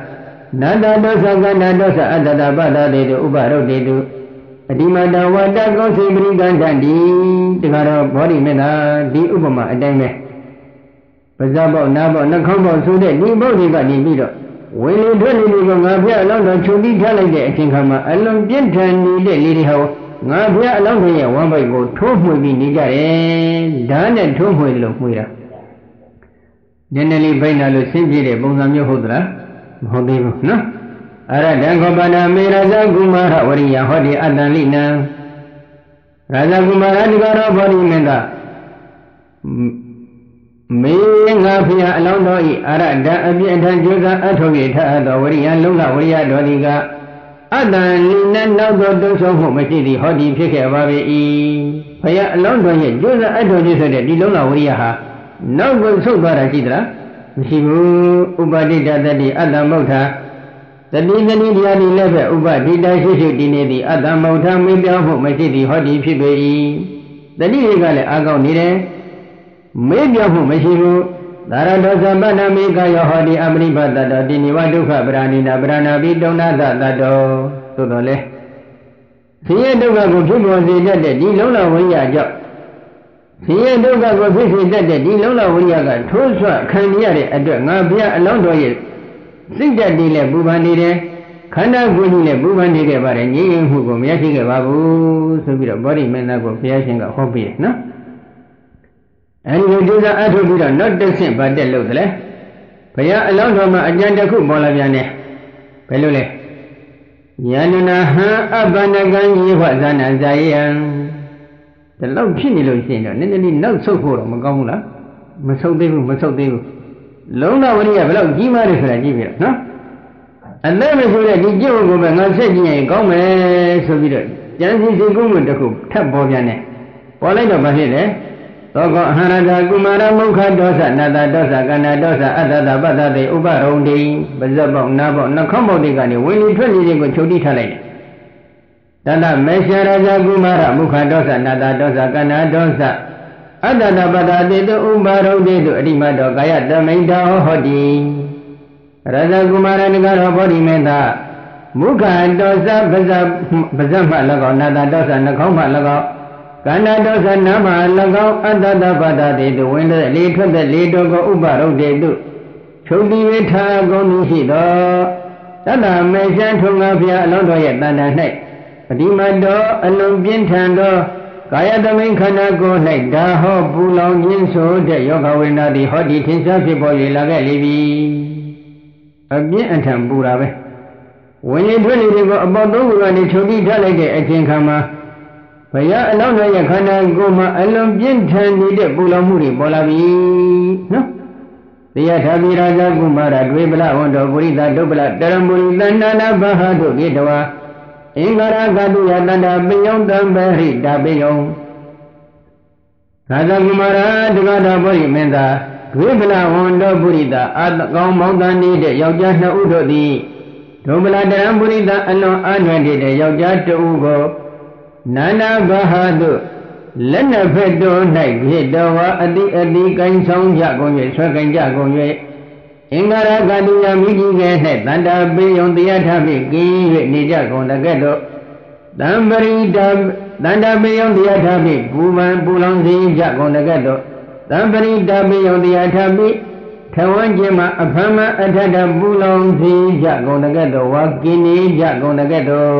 S1: နာတဒောသကနာဒောသအတ္တပတ္တတေတုဥပရုတ်တေတုအတိမတဝတ္တကောစိပရိကန္တတိတခါတော့ဘောဓိမေသာဒီဥပမာအတိုင်းပဲပါးစပ်ပေါက်နားပေါက်နှာခေါင်းပေါက်ဆိုတဲ့ဒီဘုတ်တွေကနေပြီးတော့ဝင်လေထွက်လေတွေကိုငါဖျက်အလောင်းတော်ချုပ်ပြီးထားလိုက်တဲ့အချိန်ခါမှာအလွန်ပြင်းထန်နေတဲ့လေတွေဟာငါဖျက်အလောင်းတော်ရဲ့ဝမ်းပိုက်ကိုထိုးမှွေပြီးနေကြတယ်ဓာတ်နဲ့ထိုးမှွေလို့မှွေတာနည်းနည်းလေးဖိနာလို့ဆင်းပြေတဲ့ပုံစံမျိုးဟုတ်သလားမဟုတ်သေးဘူးနော်အရဒံခောပနာမေရဇကုမာရဝရိယဟောတိအတ္တလိနံရာဇကုမာရဒီကတော့ဘောဓိမင်းသားမေငါဖျားအလောင်းတော်ဤအရဒံအပြည့်အထံကျိုးကအထုတ်ရထသောဝရိယလုံလဝရိယတော်ဒီကအတ္တလိနံနောက်သောတုဆုံးမှုမရှိသည်ဟောဒီဖြစ်ခဲ့ပါပေ၏ဖျားအလောင်းတော်ရဲ့ကျိုးကအထုတ်ခြင်းဆိုတဲ့ဒီလုံလဝရိယဟာနောက်ကိုဆုတ်သွားတာရှိသလားမရှိဘူးဥပတိတတတိအတ္တမௌထာတတိတတိတရားဒီလည်းပဲဥပတိတရှိရှိတည်နေသည်အတ္တမௌထာမင်းပြောင်းမှုမရှိသည်ဟောဒီဖြစ်ပေ၏တတိတွေကလည်းအာကောင်းနေတယ်မေးပြောင်းမှုမရှိဘူးသာရတောသမ္ပဏမေကယောဟောဒီအမရိဘတတောတိနိဝဒုက္ခပရဏိနာပရဏပိတုံနာသတတောသို့တော်လဲဆင်းရဲဒုက္ခကိုဖြစ်ပေါ်စေတတ်တဲ့ဒီလုံးလဝိညာဉ်ကြောင့်ဆင်းရဲဒုက္ခကိုဖြစ်စေတတ်တဲ့ဒီလုံးလဝိညာဉ်ကထိုးဆွခံရတဲ့အတွက်ငါဘုရားအလောင်းတော်ရဲ့စိတ်ဓာတ်တွေလည်းပူပန်နေတယ်ခန္ဓာကိုယ်ကြီးလည်းပူပန်နေခဲ့ပါတယ်ငြိမ်းချမ်းမှုကိုမရရှိခဲ့ပါဘူးဆိုပြီးတော့ဗောဓိမင်းသားကိုဘုရားရှင်ကဟောပြတယ်နော်အဲဒီလိုဒီစားအထုတ်ပြီးတော့နောက်တစ်ဆင့်ဗတ်တက်လို့တည်းဘုရားအလောင်းတော်မှာအကြံတစ်ခုပေါ်လာပြန်တယ်ဘယ်လိုလဲယန္နနာဟံအပ္ပန္နကံယေဝဇာနာဇာယံဒီလောက်ဖြစ်နေလို့ရှိရင်တော့နည်းနည်းလေးနောက်ဆုတ်ဖို့တော့မကောင်းဘူးလားမဆုတ်သေးဘူးလုံးလဝရိယဘယ်လောက်ကြီးမားတယ်ဆိုတာကြည့်ပြီးတော့နော်အသက်မဆိုတဲ့ဒီကျုပ်ကိုပဲငါဆက်ကြည့်ရင်ကောင်းမယ်ဆိုပြီးတော့ကျန်စီစီကုမှုတစ်ခုထပ်ပေါ်ပြန်တယ်ပေါ်လိုက်တော့ဘာဖြစ်လဲသောကောအဟရတကုမာရမုခဒောသနာတဒောသကန္နာဒောသအတ္တပတ္တတေဥပရုံတိပါဇက်ပေါက်နားပေါက်နှာခေါင်းပေါက်တွေကနေဝင်လေထွက်လေတွေကိုချုပ်တိထားလိုက်တယ်တဏမေရှာရဇကုမာရမုခဒောသနာတဒောသကန္နာဒောသအတ္တပတ္တတေတုဥပရုံတိတုအရိမတောကာယတမိန်တောဟောတိရဇကုမာရနိကတော့ဘောဓိမေသာမုခဒောသပါဇက်မှ၎င်းနာတဒောသနှာခေါင်းမှ၎င်းကန္နာဒောသနာမ၎င်းအတ္တပတ္တတေတုဝင်တဲ့လေထွက်တဲ့လေတို့ကိုဥပရုံတေတုချုပ်တိဝိထာကုန်သူရှိသောတတမေရှံထုံငါဖျားအလုံးတော်ရဲ့တဏ္ဍာ၌ပတိမတောအလုံးပြင်းထန်သောကာယတမိန်ခန္ဓာကိုယ်၌ဓာဟောပူလောင်ခြင်းဆိုတဲ့ယောဂဝိနာတိဟောဒီထင်ရှားဖြစ်ပေါ်၍လာခဲ့လေပြီအပြင်းအထန်ပူတာပဲဝင်လေထွက်လေတွေကိုအပေါ်သုံးခုကနေချုပ်တိထားလိုက်တဲ့အချိန်ခါမှာဘုရားအလောင်းတော်ရဲ့ခန္ဓာကိုယ်မှာအလွန်ပြင်းထန်နေတဲ့ပူလောင်မှုတွေပေါ်လာပြီနော်တရားထာပိရာဇကုမာရဒွေပလဝန္တောပုရိသဒုပလတရံပုရိသန္နာနာဘဟတုပြေတဝါအင်္ဂရကတုယတန္တာပိယံတံပရိတာပိယံရာဇကုမာရတက္ကတာဘောဓိမင်းသားဒွေပလဝန္တောပုရိသအာကောင်းမောင်းတန်နေတဲ့ယောက်ျားနှစ်ဦးတို့သည်ဒုပလတရံပုရိသအလွန်အားနွယ်တဲ့ယောက်ျားတစ်ဦးကိုနာနာဘဟတုလက်နှစ်ဖက်တို့၌ဖြစ်တော်ဝါအတိအတိကိုင်းဆောင်ကြကုန်၍ဆွဲကိုင်းကြကုန်၍အင်္ဂရကတိယမိကြီးကဲ၌တန္တာပေယံတရားထဖြင့်ကင်း၍နေကြကုန်တဲ့ကဲ့သို့တံပရိတတန္တာပေယံတရားထဖြင့်ပူပန်ပူလောင်စေကြကုန်တဲ့ကဲ့သို့တံပရိတပေယံတရားထဖြင့်ထဝန်းခြင်းမှာအဖမ်းမအထထပူလောင်စေကြကုန်တဲ့ကဲ့သို့ဝါကင်းနေကြကုန်တဲ့ကဲ့သို့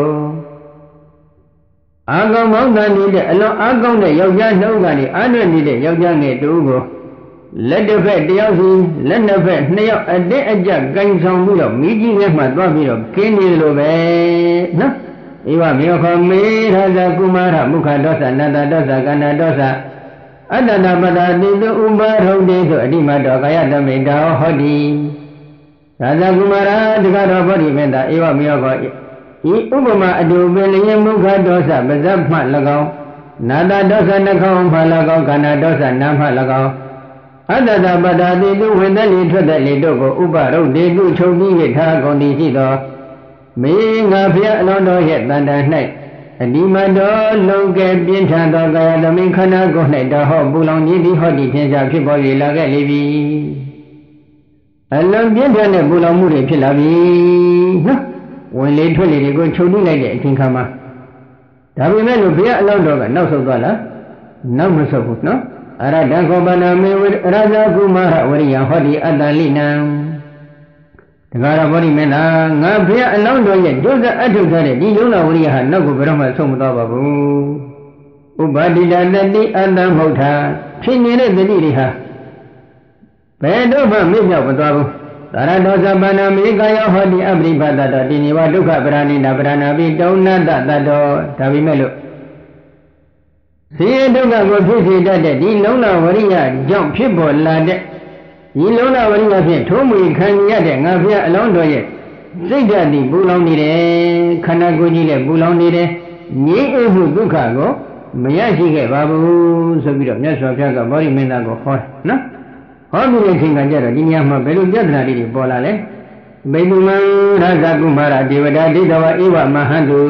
S1: အာကောင်းမောင်းတန်နေတဲ့အလွန်အားကောင်းတဲ့ယောက်ျားနှုတ်ကနေအားနွယ်နေတဲ့ယောက်ျားငယ်တူကိုလက်တစ်ဖက်တယောက်စီလက်နှစ်ဖက်နှစ်ယောက်အတင်းအကျပ်ကိုင်ဆောင်ပြီးတော့မိကြီးငယ်မှသွားပြီးတော့ကင်းနေလို့ပဲနော်ဧဝမေခောမေရဇကုမာရမုခဒောသနာတဒောသကန္နာဒောသအတ္တပတ္တတိတုဥပရုံတေဆိုအတိမတောကာယတမိန်တောဟောတိရာဇကုမာရတက္ကတော်ဘောဓိမင်းသားဧဝမေခောဤဥပမာအတူပင်လျင်မုခဒောသပါဇက်မှ၎င်းနာတဒောသနှခေါင်းမှ၎င်းခန္ဓာဒောသနာမှ၎င်းအတ္တပတ္တတိတုဝင်တဲ့လေထွက်တဲ့လေတို့ကိုဥပရုတ်တေတုချုပ်ပြီးရထားကုန်သည်ရှိသောမေငါဖျက်အလောင်းတော်ရဲ့တန်တန်၌အဒီမတော်လုံကဲပြင်းထန်သောကာယသမင်ခန္ဓာကိုယ်၌တဟောပူလောင်ခြင်းသည်ဟောဒီထင်ရှားဖြစ်ပေါ်၍လာခဲ့လေပြီအလုံးပြင်းထန်တဲ့ပူလောင်မှုတွေဖြစ်လာပြီနော်ဝင်လေထွက်လေတွေကိုချုပ်တိလိုက်တဲ့အချိန်ခါမှာဒါပေမဲ့လို့ဘုရားအလောင်းတော်ကနောက်ဆုတ်သွားလားနောက်မဆုတ်ဘူးနော်အရတံခောပနာမေဝရဇာကုမာရဝရိယဟောတိအတ္တလိနံတခါတော့ဗောဓိမင်းသားငါဘုရားအလောင်းတော်ရဲ့ဒုစအထုထားတဲ့ဒီလုံးတော်ဝရိယဟာနောက်ကိုဘယ်တော့မှဆုံးမသွားပါဘူးဥပါတိတတတိအတ္တမဟုတ်တာဖြစ်နေတဲ့တတိတွေဟာဘယ်တော့မှမေ့မြောက်မသွားဘူးသာရတောသဗ္ဗနာမေကာယဟောတိအပရိပတတောတိနိဝဒုက္ခပရဏိနာပရဏာပိတုံနတတတောဒါပေမဲ့လို့ဆင်းရဲဒုက္ခကိုဖြစ်စေတတ်တဲ့ဒီလုံးတော်ဝရိယကြောင့်ဖြစ်ပေါ်လာတဲ့ဒီလုံးတော်ဝရိယဖြင့်ထိုးမွေခံရတဲ့ငါဘုရားအလောင်းတော်ရဲ့စိတ်ဓာတ်ဒီပူလောင်နေတယ်ခန္ဓာကိုယ်ကြီးလည်းပူလောင်နေတယ်ငြိမ်းအေးမှုဒုက္ခကိုမရရှိခဲ့ပါဘူးဆိုပြီးတော့မြတ်စွာဘုရားကဗောဓိမင်းသားကိုဟောတယ်နော်ဟောပြီးတဲ့အချိန်ကကြတော့ဒီညမှာဘယ်လိုပြဿနာလေးတွေပေါ်လာလဲဘိတုမံရဇကုမာရဒေဝတာဒိဋ္ဌဝဧဝမဟန္တု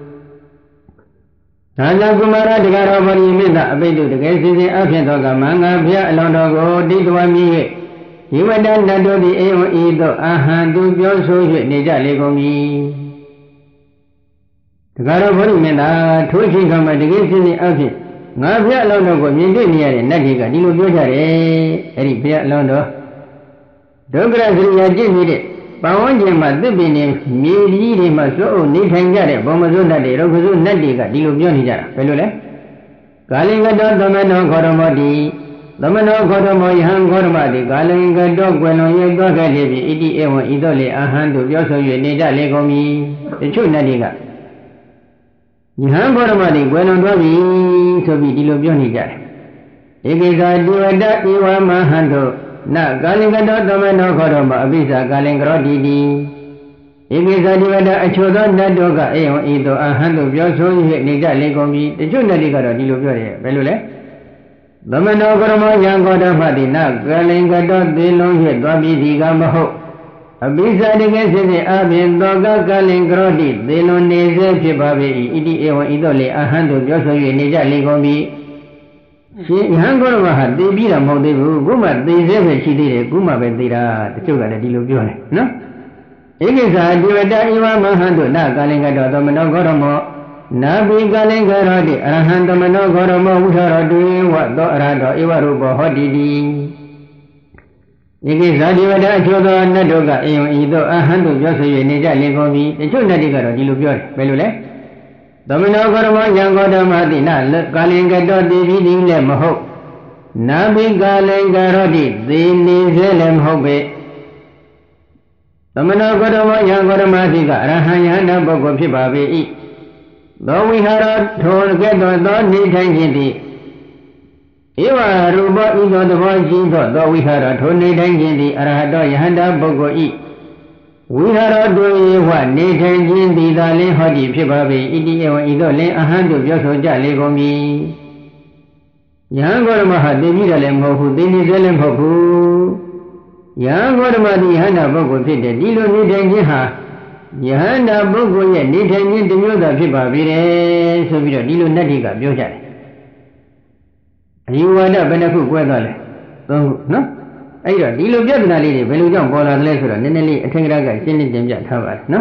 S1: သာဇကုမာရတက္ကရာဗောဓိမင်းသားအဘိဓုတကယ်စီစဉ်အဖြစ်သောကမင်္ဂဘုရားအလောင်းတော်ကိုဒိဋ္ဌဝမြည်၍ဒီဝတ္တနတ်တို့သည်အေဝံဤသို့အာဟံသူပြောဆို၍နေကြလေကုန်ပြီတက္ကရာဗောဓိမင်းသားထိုးချိန်ခါမှာတကယ်စီစဉ်အဖြစ်ငါဘုရားအလောင်းတော်ကိုမြင်တွေ့နေရတဲ့နတ်တွေကဒီလိုပြောကြတယ်အဲ့ဒီဘုရားအလောင်းတော်ဒုက္ခရစရိယာကြည့်နေတဲ့ပတ်ဝန်းကျင်မှာသစ်ပင်တွေမြေကြီးတွေမှာစိုးအုပ်နေထိုင်ကြတဲ့ဘောမစိုးနတ်တွေရုပ်ကစိုးနတ်တွေကဒီလိုပြောနေကြတာဘယ်လိုလဲကာလင်္ဂတောသမနောခောရမောတိသမနောခောရမောယဟံခောရမတိကာလင်္ဂတောကွယ်လွန်၍သွားခဲ့လေပြီဣတိဧဝံဤသို့လေအာဟံတို့ပြောဆို၍နေကြလေကုန်ပြီတချို့နတ်တွေကယဟံခောရမတိကွယ်လွန်သွားပြီဆိုပြီးဒီလိုပြောနေကြတယ်ဧကိသာတိဝတ္တဧဝမဟံတို့နကာလင်္ဂတောသမနောခောရမောအပိစ္ဆာကာလင်္ဂရောတိတိဧကိသာတိဝတ္တအချို့သောနတ်တို့ကအေဝံဤသို့အာဟံတို့ပြောဆို၍နေကြလေကုန်ပြီတချို့နတ်တွေကတော့ဒီလိုပြောတယ်ဘယ်လိုလဲသမနောကရမောယံကောဓမတိနကာလင်္ဂတောသေလုံး၍သွားပြီးဒီကမဟုတ်အပိစ္ဆာတကယ်ဖြစ်ဖြစ်အပြင်သောကာလင်္ဂရောတိသေလုံးနေစေဖြစ်ပါပေ၏ဣတိဧဝံဤသို့လေအာဟံတို့ပြောဆို၍နေကြလေကုန်ပြီရှင်ယဟန်ကောရမဟာသိပြီးတာမဟုတ်သေးဘူးခုမှသိသေးပဲရှိသေးတယ်ခုမှပဲသိတာတချို့ကလည်းဒီလိုပြောတယ်နော်ဧကိစ္စဒီဝတ္တဧဝမဟံတို့နကာလင်္ဂတောသမနောကောရမောနာဘိကာလင်္ဂရောတိအရဟံသမနောကောရမောဝုထရောတုဝသောအရဟတောဧဝရူပဟောတိတိဧကိစ္စဒီဝတ္တအချို့သောနတ်တို့ကအေယံဤသို့အာဟံတို့ပြောဆို၍နေကြလေကုန်ပြီတချို့နတ်တွေကတော့ဒီလိုပြောတယ်ဘယ်လိုလဲသမနောကရမောယံကောဓမတိနကာလင်္ဂတောတိပိတိလည်းမဟုတ်နာဘိကာလင်္ဂရောတိသေနေစေလည်းမဟုတ်ပဲသမနောကရမောယံကောဓမတိကအရဟံယဟန္တာပုဂ္ဂိုလ်ဖြစ်ပါပေ၏သောဝိဟာရထိုကဲ့သို့သောနေထိုင်ခြင်းသည်ဧဝရူပဤသောသဘောရှိသောဝိဟာရထိုနေထိုင်ခြင်းသည်အရဟတောယဟန္တာပုဂ္ဂိုလ်၏ဝိဟာရတို့ဝနေထိုင်ခြင်းသည်သာလင်းဟောတိဖြစ်ပါပေဣတိဧဝံဤသို့လင်းအဟံတို့ပြောဆိုကြလေကုန်ပြီယဟန်ဂေါရမဟာသိပြီးတယ်လည်းမဟုတ်ဘူးသိနေတယ်လည်းမဟုတ်ဘူးယဟန်ဂေါရမသည်ယဟန္တာပုဂ္ဂိုလ်ဖြစ်တယ်ဒီလိုနေထိုင်ခြင်းဟာယဟန္တာပုဂ္ဂိုလ်ရဲ့နေထိုင်ခြင်းတစ်မျိုးသာဖြစ်ပါပေတယ်ဆိုပြီးတော့ဒီလိုနတ်တွေကပြောကြတယ်အယူဝါဒဘယ်နှခုကွဲသွားလဲသုံးခုနော်အဲ့တော့ဒီလိုပြဿနာလေးတွေဘယ်လိုကြောင့်ပေါ်လာသလဲဆိုတော့နည်းနည်းလေးအထင်ကရကရှင်းလင်းတင်ပြထားပါတယ်နော်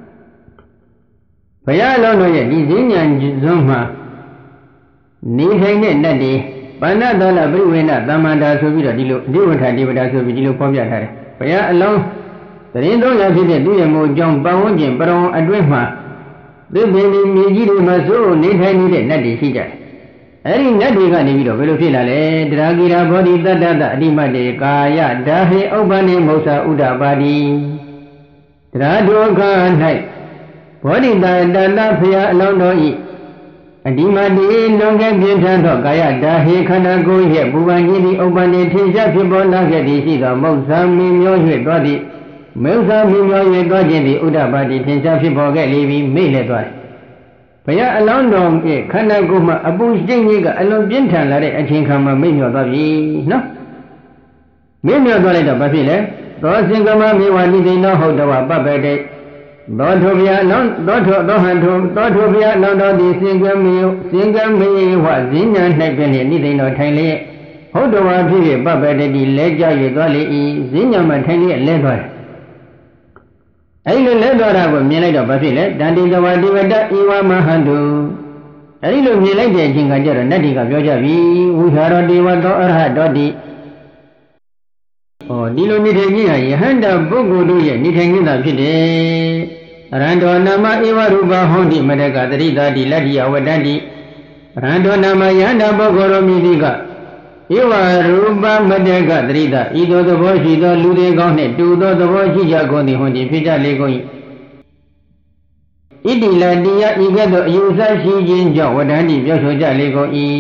S1: ဘုရားအလောင်းတော်ရဲ့ဒီဈဉ္ညာဇွန်းမှာနေထိုင်တဲ့နတ်တွေပါဏသောလပြိဝေနသမ္မန္တာဆိုပြီးတော့ဒီလိုအဓိဝဋ္ဌဒေဝတာဆိုပြီးဒီလိုဖော်ပြထားတယ်ဘုရားအလောင်းသတင်းသုံးရဖြစ်တဲ့သူ့ရဲ့မိုးကြောင့်ပတ်ဝန်းကျင်ပရဝံအတွင်းမှာသစ်ပင်တွေမြေကြီးတွေမှာစိုးနေထိုင်နေတဲ့နတ်တွေရှိကြတယ်အဲ့ဒီနတ်တွေကနေပြီးတော့ဘယ်လိုဖြစ်လာလဲတရာဂိရာဘောဓိတတ္တတအတိမတေကာယဒါဟေဥပ္ပန္နေမௌစာဥဒ္ဒပါတိတရာဒုက္ခ၌ဘောဓိတတ္တဖျားအလောင်းတော်ဤအတိမတေလွန်ကဲပြင်းထန်သောကာယဒါဟေခန္ဓာကိုယ်ရဲ့ပူပန်ခြင်းသည်ဥပ္ပန္နေထင်ရှားဖြစ်ပေါ်လာခဲ့သည်ရှိသောမௌစာမင်းမျိုး၍သွားသည့်မௌစာမင်းမျိုး၍သွားခြင်းသည်ဥဒ္ဒပါတိထင်ရှားဖြစ်ပေါ်ခဲ့လေပြီမေ့လည်းသွားတယ်ဘုရားအလောင်းတော်ရဲ့ခန္ဓာကိုယ်မှာအပူရှိန်ကြီးကအလွန်ပြင်းထန်လာတဲ့အချိန်ခါမှာမိ့မြော့သွားပြီနော်မိ့မြော့သွားလိုက်တော့ဘာဖြစ်လဲသောစင်ကမမေဝတိတိနောဟုတ်တော်ပပ္ပတေသောထုဘုရားအလောင်းသောထုသောဟံထုသောထုဘုရားအလောင်းတော်သည်စင်ကမေဝဇင်းညာ၌ပင်လေနိသိဏတော်ထိုင်လျက်ဟဟုတ်တော်ဝါဖြစ်ဖြစ်ပပတတိလဲကြရသွားလေဤဈဉ္ညာမှာထိုင်လေးလဲသွားတယ်အဲ့လိုလဲသွားတာကိုမြင်လိုက်တော့ဘာဖြစ်လဲတန်တိတဝတိဝတ္တဧဝမဟန္တုအဲ့ဒီလိုမြင်လိုက်တဲ့အချိန်ကကျတော့နတ်တွေကပြောကြပြီဝိဟာရတိဝတောအရဟတောတိဒီလိုနေထိုင်ခြင်းဟာယဟန္တာပုဂ္ဂိုလ်တို့ရဲ့နေထိုင်ခြင်းသာဖြစ်တယ်အရဟံတောနာမဧဝရူပဟောတိမတကတရိတာတိလတ္တိယဝတ္တတိအရဟံတောနာမယဟန္တာပုဂ္ဂိုလ်တို့မြည်သည်ကဧဝရူပမတကတရိတာဤသို့သဘောရှိသောလူတွေကောင်းနှင့်တူသောသဘောရှိကြကုန်သည်ဟွန်ဒီဖြစ်ကြလေကုန်၏ဣတိလတိယဤကဲ့သို့အယူဆရှိခြင်းကြောင့်ဝတ္တန္တိပြောဆိုကြလေကုန်၏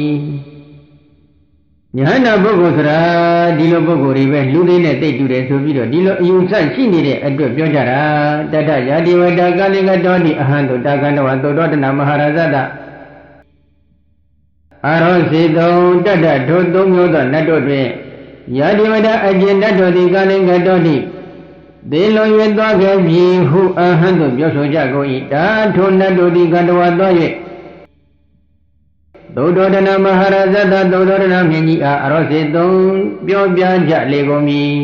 S1: ယဟန္တာပုဂ္ဂိုလ်ဆိုတာဒီလိုပုဂ္ဂိုလ်တွေပဲလူတွေနဲ့တိတ်တူတယ်ဆိုပြီးတော့ဒီလိုအယူဆရှိနေတဲ့အတွက်ပြောကြတာတတ္တယာတိဝတ္တကာလိကတောတိအဟံတုတာကန္တဝသုတ္တနာမဟာရဇတအာရောစေတုံတတ္တထိုသုံးမျိုးသောနတ်တို့တွင်ယာတိဝတ္တအကျဉ်တတ်တို့သည်ကာလိကတောတိသေလွန်၍သွားခဲ့ပြီဟုအဟံတုပြောဆိုကြကုန်၏ဒါထိုနတ်တို့သည်ကန္တဝသွား၍သုတ္တနာမဟာရဇတသုတ္တနာမြင့်ကြီးအားအရောစေတုံပြောပြကြလေကုန်မည်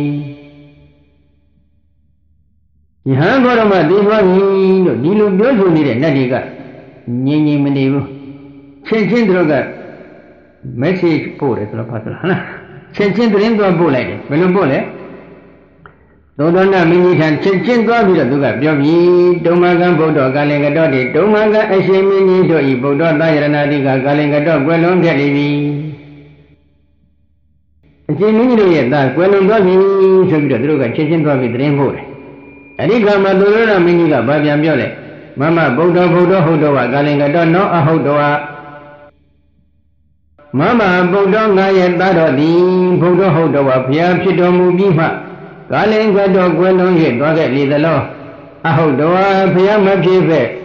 S1: ယဟန်ဘောရမသိသွားပြီလို့ဒီလိုပြောဆိုနေတဲ့နတ်တွေကငြိမ်ငြိမ်မနေဘူးချင်းချင်းတို့က message ပို့တယ်ဆိုတော့ဖတ်သလားဟလားချင်းချင်းသတင်းသွားပို့လိုက်တယ်ဘယ်လိုပို့လဲသုတ္တနာမင်းကြီးထံချင်းချင်းသွားပြီးတော့သူကပြောပြီဒုမကံဗုဒ္ဓကာလင်္ကတောတိဒုမကံအရှင်မင်းကြီးတို့ဤဗုဒ္ဓသာယရဏတိကကာလင်္ကတောကွယ်လွန်ခဲ့ပြီအရှင်မင်းကြီးတို့ရဲ့သားကွယ်လွန်သွားပြီဆိုပြီးတော့သူတို့ကချင်းချင်းသွားပြီးသတင်းပို့တယ်အဲ့ဒီကမှသုတ္တနာမင်းကြီးကဗာပြန်ပြောလိုက်မမဗုဒ္ဓဟုတ်တော်ဝါကာလင်္ကတောနောအဟုတ်တော်ဝါမမဗုဒ္ဓငါရဲ့သားတော်သည်ဗုဒ္ဓဟုတ်တော်ဝါဘုရားဖြစ်တော်မူပြီးမှကာလင်္ကတောကွယ်လွန်၍သွားခဲ့လေသလောအဟုတ်တော်ဝါဘုရားမဖြစ်ဖက်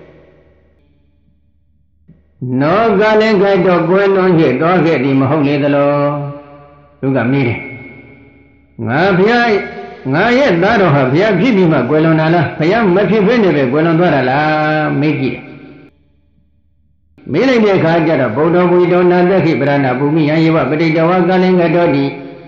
S1: နောကာလင်္ကတောကွယ်လွန်၍သွားခဲ့သည်မဟုတ်လေသလောသူကမေးတယ်ငါဘုရားငါရဲ့သားတော်ဟာဘုရားဖြစ်ပြီးမှကွယ်လွန်တာလားဘုရားမဖြစ်ဖက်နဲ့ပဲကွယ်လွန်သွားတာလားမေးကြည့်မေးလိုက်တဲ့အခါကျတော့ဗုဒ္ဓဘုရားနာတခိပရဏဘူမိယံယေဝပဋိတဝါကာလင်္ကတောတိ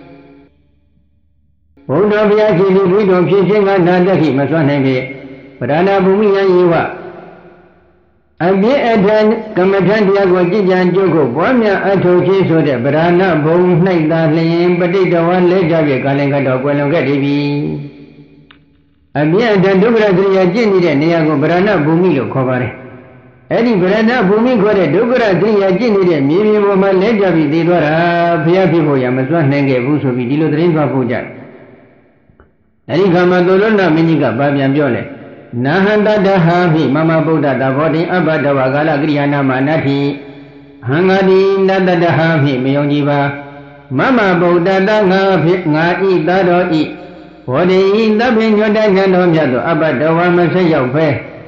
S1: ဘုရားဘုရားရှင်ဒီဘုရားဖြစ်ခြင်းကနာတခိမစွမ်းနိုင်ပေပရဏဘူမိယံယေဝအပြည့်အထံကမ္မထံတရားကိုကြည်ကြံကြုတ်ကိုပွားများအထောက်ခြင်းဆိုတဲ့ပရဏဘုံ၌သာလျင်ပဋိတဝါလဲကြပြီကာလင်္ကတောကွယ်လွန်ခဲ့ပြီအပြည့်အထံဒုက္ခရသရိယာကျင့်နေတဲ့နေရာကိုပရဏဘူမိလို့ခေါ်ပါတယ်အဲ့ဒီဗရဏဘူမိခေါ်တဲ့ဒုက္ခရသရိယာကျင့်နေတဲ့မြေပြင်ပေါ်မှာလဲကြပြီးတည်သွားတာဘုရားဖြစ်ဖို့ရမစွမ်းနိုင်ခဲ့ဘူးဆိုပြီးဒီလိုသတင်းသွားဖို့ကြတယ်အဲ့ဒီခါမှာသုလနာမင်းကြီးကဗာပြန်ပြောလဲနာဟန္တတဟာမိမမဗုဒ္ဓတဘောတိအဘဒဝကာလကရိယာနာမနတ္ထိဟံဃာတိနတတဟာမိမယုံကြည်ပါမမဗုဒ္ဓတငါဖြစ်ငါဤသာတော်ဤဘောဓိဤသဗ္ဗညွတ်တဉာဏ်တော်မြတ်သောအဘဒဝမဆက်ရောက်ဖဲ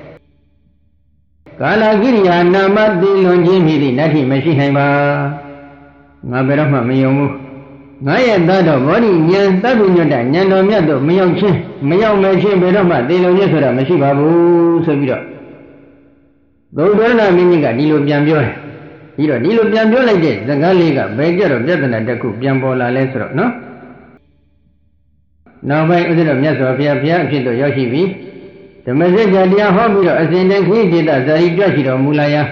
S1: ကာလကိရိယာနာမတိလွန်ခြင်းမိသည့်နတ္ထိမရှိနိုင်ပါငါဘယ်တော့မှမယုံဘူးငါရဲ့သားတော်ဘောဓိဉာဏ်သဗ္ဗညွတ်တဉာဏ်တော်မြတ်တို့မရောက်ချင်းမရောက်မချင်းဘယ်တော့မှတိလွန်ခြင်းဆိုတာမရှိပါဘူးဆိုပြီးတော့ဘုဒ္ဓနာမင်းကြီးကဒီလိုပြန်ပြောတယ်ပြီးတော့ဒီလိုပြန်ပြောလိုက်တဲ့စကားလေးကဘယ်ကြတော့ပြဿနာတစ်ခုပြန်ပေါ်လာလဲဆိုတော့နော်နောက်ပိုင်းဥစ္စာတော်မြတ်စွာဘုရားအဖြစ်သို့ရောက်ရှိပြီးဓမ္မစကြာတရားဟောပြီးတော့အစဉ်တည်းခိတေတဇာတိကြွရှိတော်မူလာရာ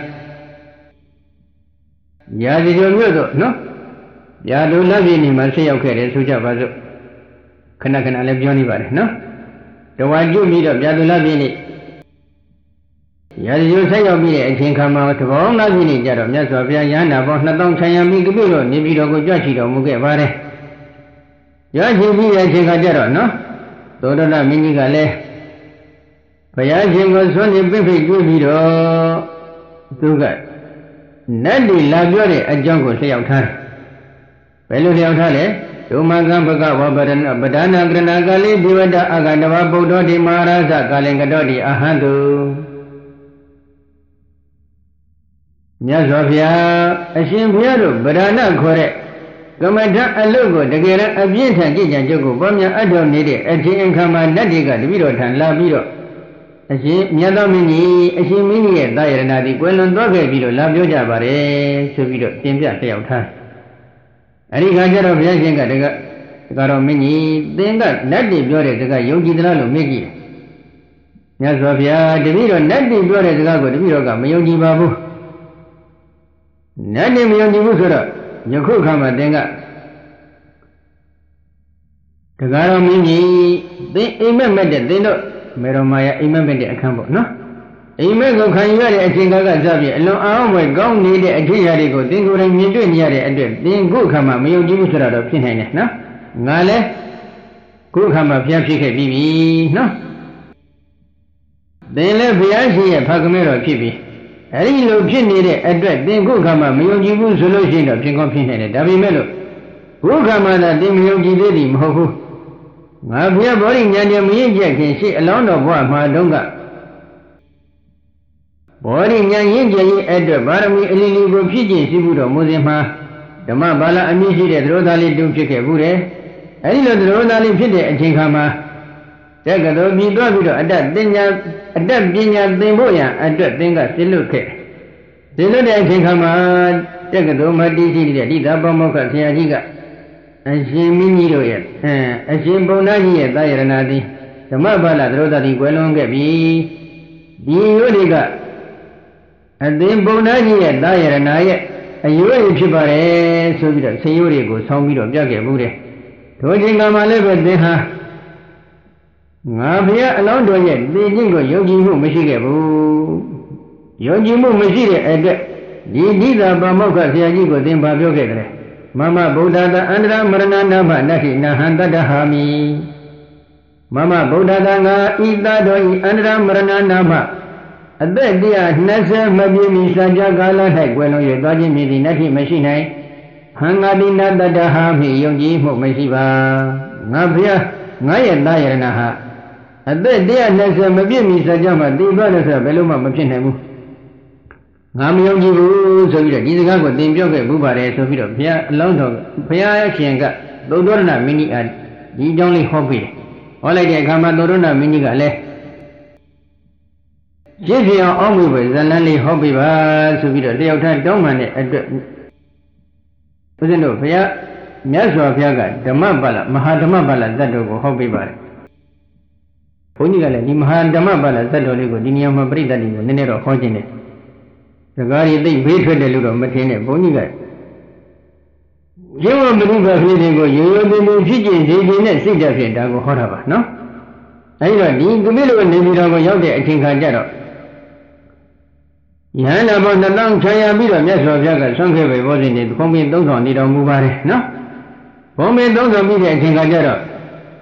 S1: ညာစီတို့မြို့တို့နော်ညာတို့လက်ပြင်းနေမှာဆက်ရောက်ခဲ့တယ်ဆိုကြပါစို့ခဏခဏလည်းပြောနေပါတယ်နော်တဝါကျွပြီးတော့ညာတို့လက်ပြင်းနေညာစီတို့ဆက်ရောက်ပြီးတဲ့အချိန်ခါမှာတဘောင်းလက်ပြင်းနေကြတော့မြတ်စွာဘုရားယန္တာပေါင်း2000ခြံရံပြီးကပိတော့နေပြီးတော့ကိုကြွရှိတော်မူခဲ့ပါတယ်ကြွရှိပြီးတဲ့အချိန်ခါကျတော့နော်သောတရမင်းကြီးကလည်းဘုရားရှင်ကိုဆွမ်းနေပြိဖိတ်ကြွပြီးတော့သူကနတ်တွေလာပြောတဲ့အကြောင်းကိုလျှောက်ထားတယ်ဘယ်လိုလျှောက်ထားလဲဒုမကံဘဂဝဗရဏပဒါနာကရဏကာလိဒီဝတ္တအာဂန္တဝဗုဒ္ဓတိမဟာရဇကာလင်္ကတောတိအဟံတုမြတ်စွာဘုရားအရှင်ဘုရားတို့ဗရဏခေါ်တဲ့ကမ္မထအလုတ်ကိုတကယ်လည်းအပြည့်ထန်ကြည်ကြံကြုတ်ကိုပေါ်များအထောက်နေတဲ့အချင်းအခါမှာနတ်တွေကတပိတော်ထံလာပြီးတော့အရှင်မြတ်သောမင်းကြီးအရှင်မင်းကြီးရဲ့သာယရဏတိကွယ်လွန်သွားခဲ့ပြီးတော့လာပြောကြပါတယ်ဆိုပြီးတော့တင်ပြလျှောက်ထား Ari Gajaro Biasinga the Garomini, then got Nadi Blore the guy Yogi Dalo Miki. Yasofia, the video Nadi Blore the Gago, the video got Yogi Babu. Nadi Yogi Musura, Yokukama Denga. The Garomini, they remembered they know Meromaya, remembered the account, no? Amen. Can you get a single Zabi? No, I will go need a Jarigo, then go and you do Yari address. Then go come up, you do sort of Pinhane, no? Nale, go come up, Yapika Bibi, no? Then let me ask you a Pagamero Kibi. I didn't know Pinny address, then go come up, you do solution of Jingo Pinhane, Dabi Melo. Go come up, then you did him, ho. My dear body, Yanya Mia can see a lot of what my donga. Body Yan at the Barami illegal pigeon, Sibudo, Muzima, the Mabala Amisi, the Rodali do chick a bude. I know the Rodali Pide and Chinkama. Tagado be Babido, at that Dinya Bimboya, at that Dinga Siluke. The Lord and Chinkama, Tagado Madisi, the Dida Bamoka Siagiga, and she Minido yet, and she Bonaji at Diaranadi, the Mabala, the Rodali Guelonga be the Yodiga. And then Bonaji and Dyer and I, a Yuri Chibare, so that Sayuri goes home with Jagge Bude. Told Gama level Deha Navia alone do yet, the Jingo Yogi Mu Mishigabu Yogi Mu Mishige at the Dida Bamoka Siagigo, then Babioke. Mama Buddha the Andra Marana Nama Naki Nahanda Dahami Mama Buddha the Ida Doi Andra Marana Nama. At that dear Nasa Mabini Saja Gala had when you got him in the Nati machine. Hangadina Dahami Yogi Masiva Nabia Naya Dianaha. At that dear Nasa Mabini Sajama, the brothers of Beluma Machinamu. Nam Yogi, so you did not go to Joga Bubare, so you Pia Londo, Pia Chianga, Dodorna Mini at the only hobby. All I can come at Dodorna Mini Gale. Jiffy on with the Lally hobby was to be the day of time dominant at the Puzino Pia, Nyaswa Piaga, the Mabala, Mahadamabala, Zadogo, hobby bar. Punigala, the Mahadamabala, Zadoligo, Diniama Brida, the Nero Hogine. The Gari, they waited the Ludo Matine, Puniga. You will believe a few ago, you will be pigeons, they didn't see that in Dago Horava, no? I don't need the middle of the Middle of Yoga, I think I get. Yana about the long Chaya Bida, Yaswa Jaga, some people was in it, Pommy don't on it on Mubare, no? Pommy don't on me, I think I get up.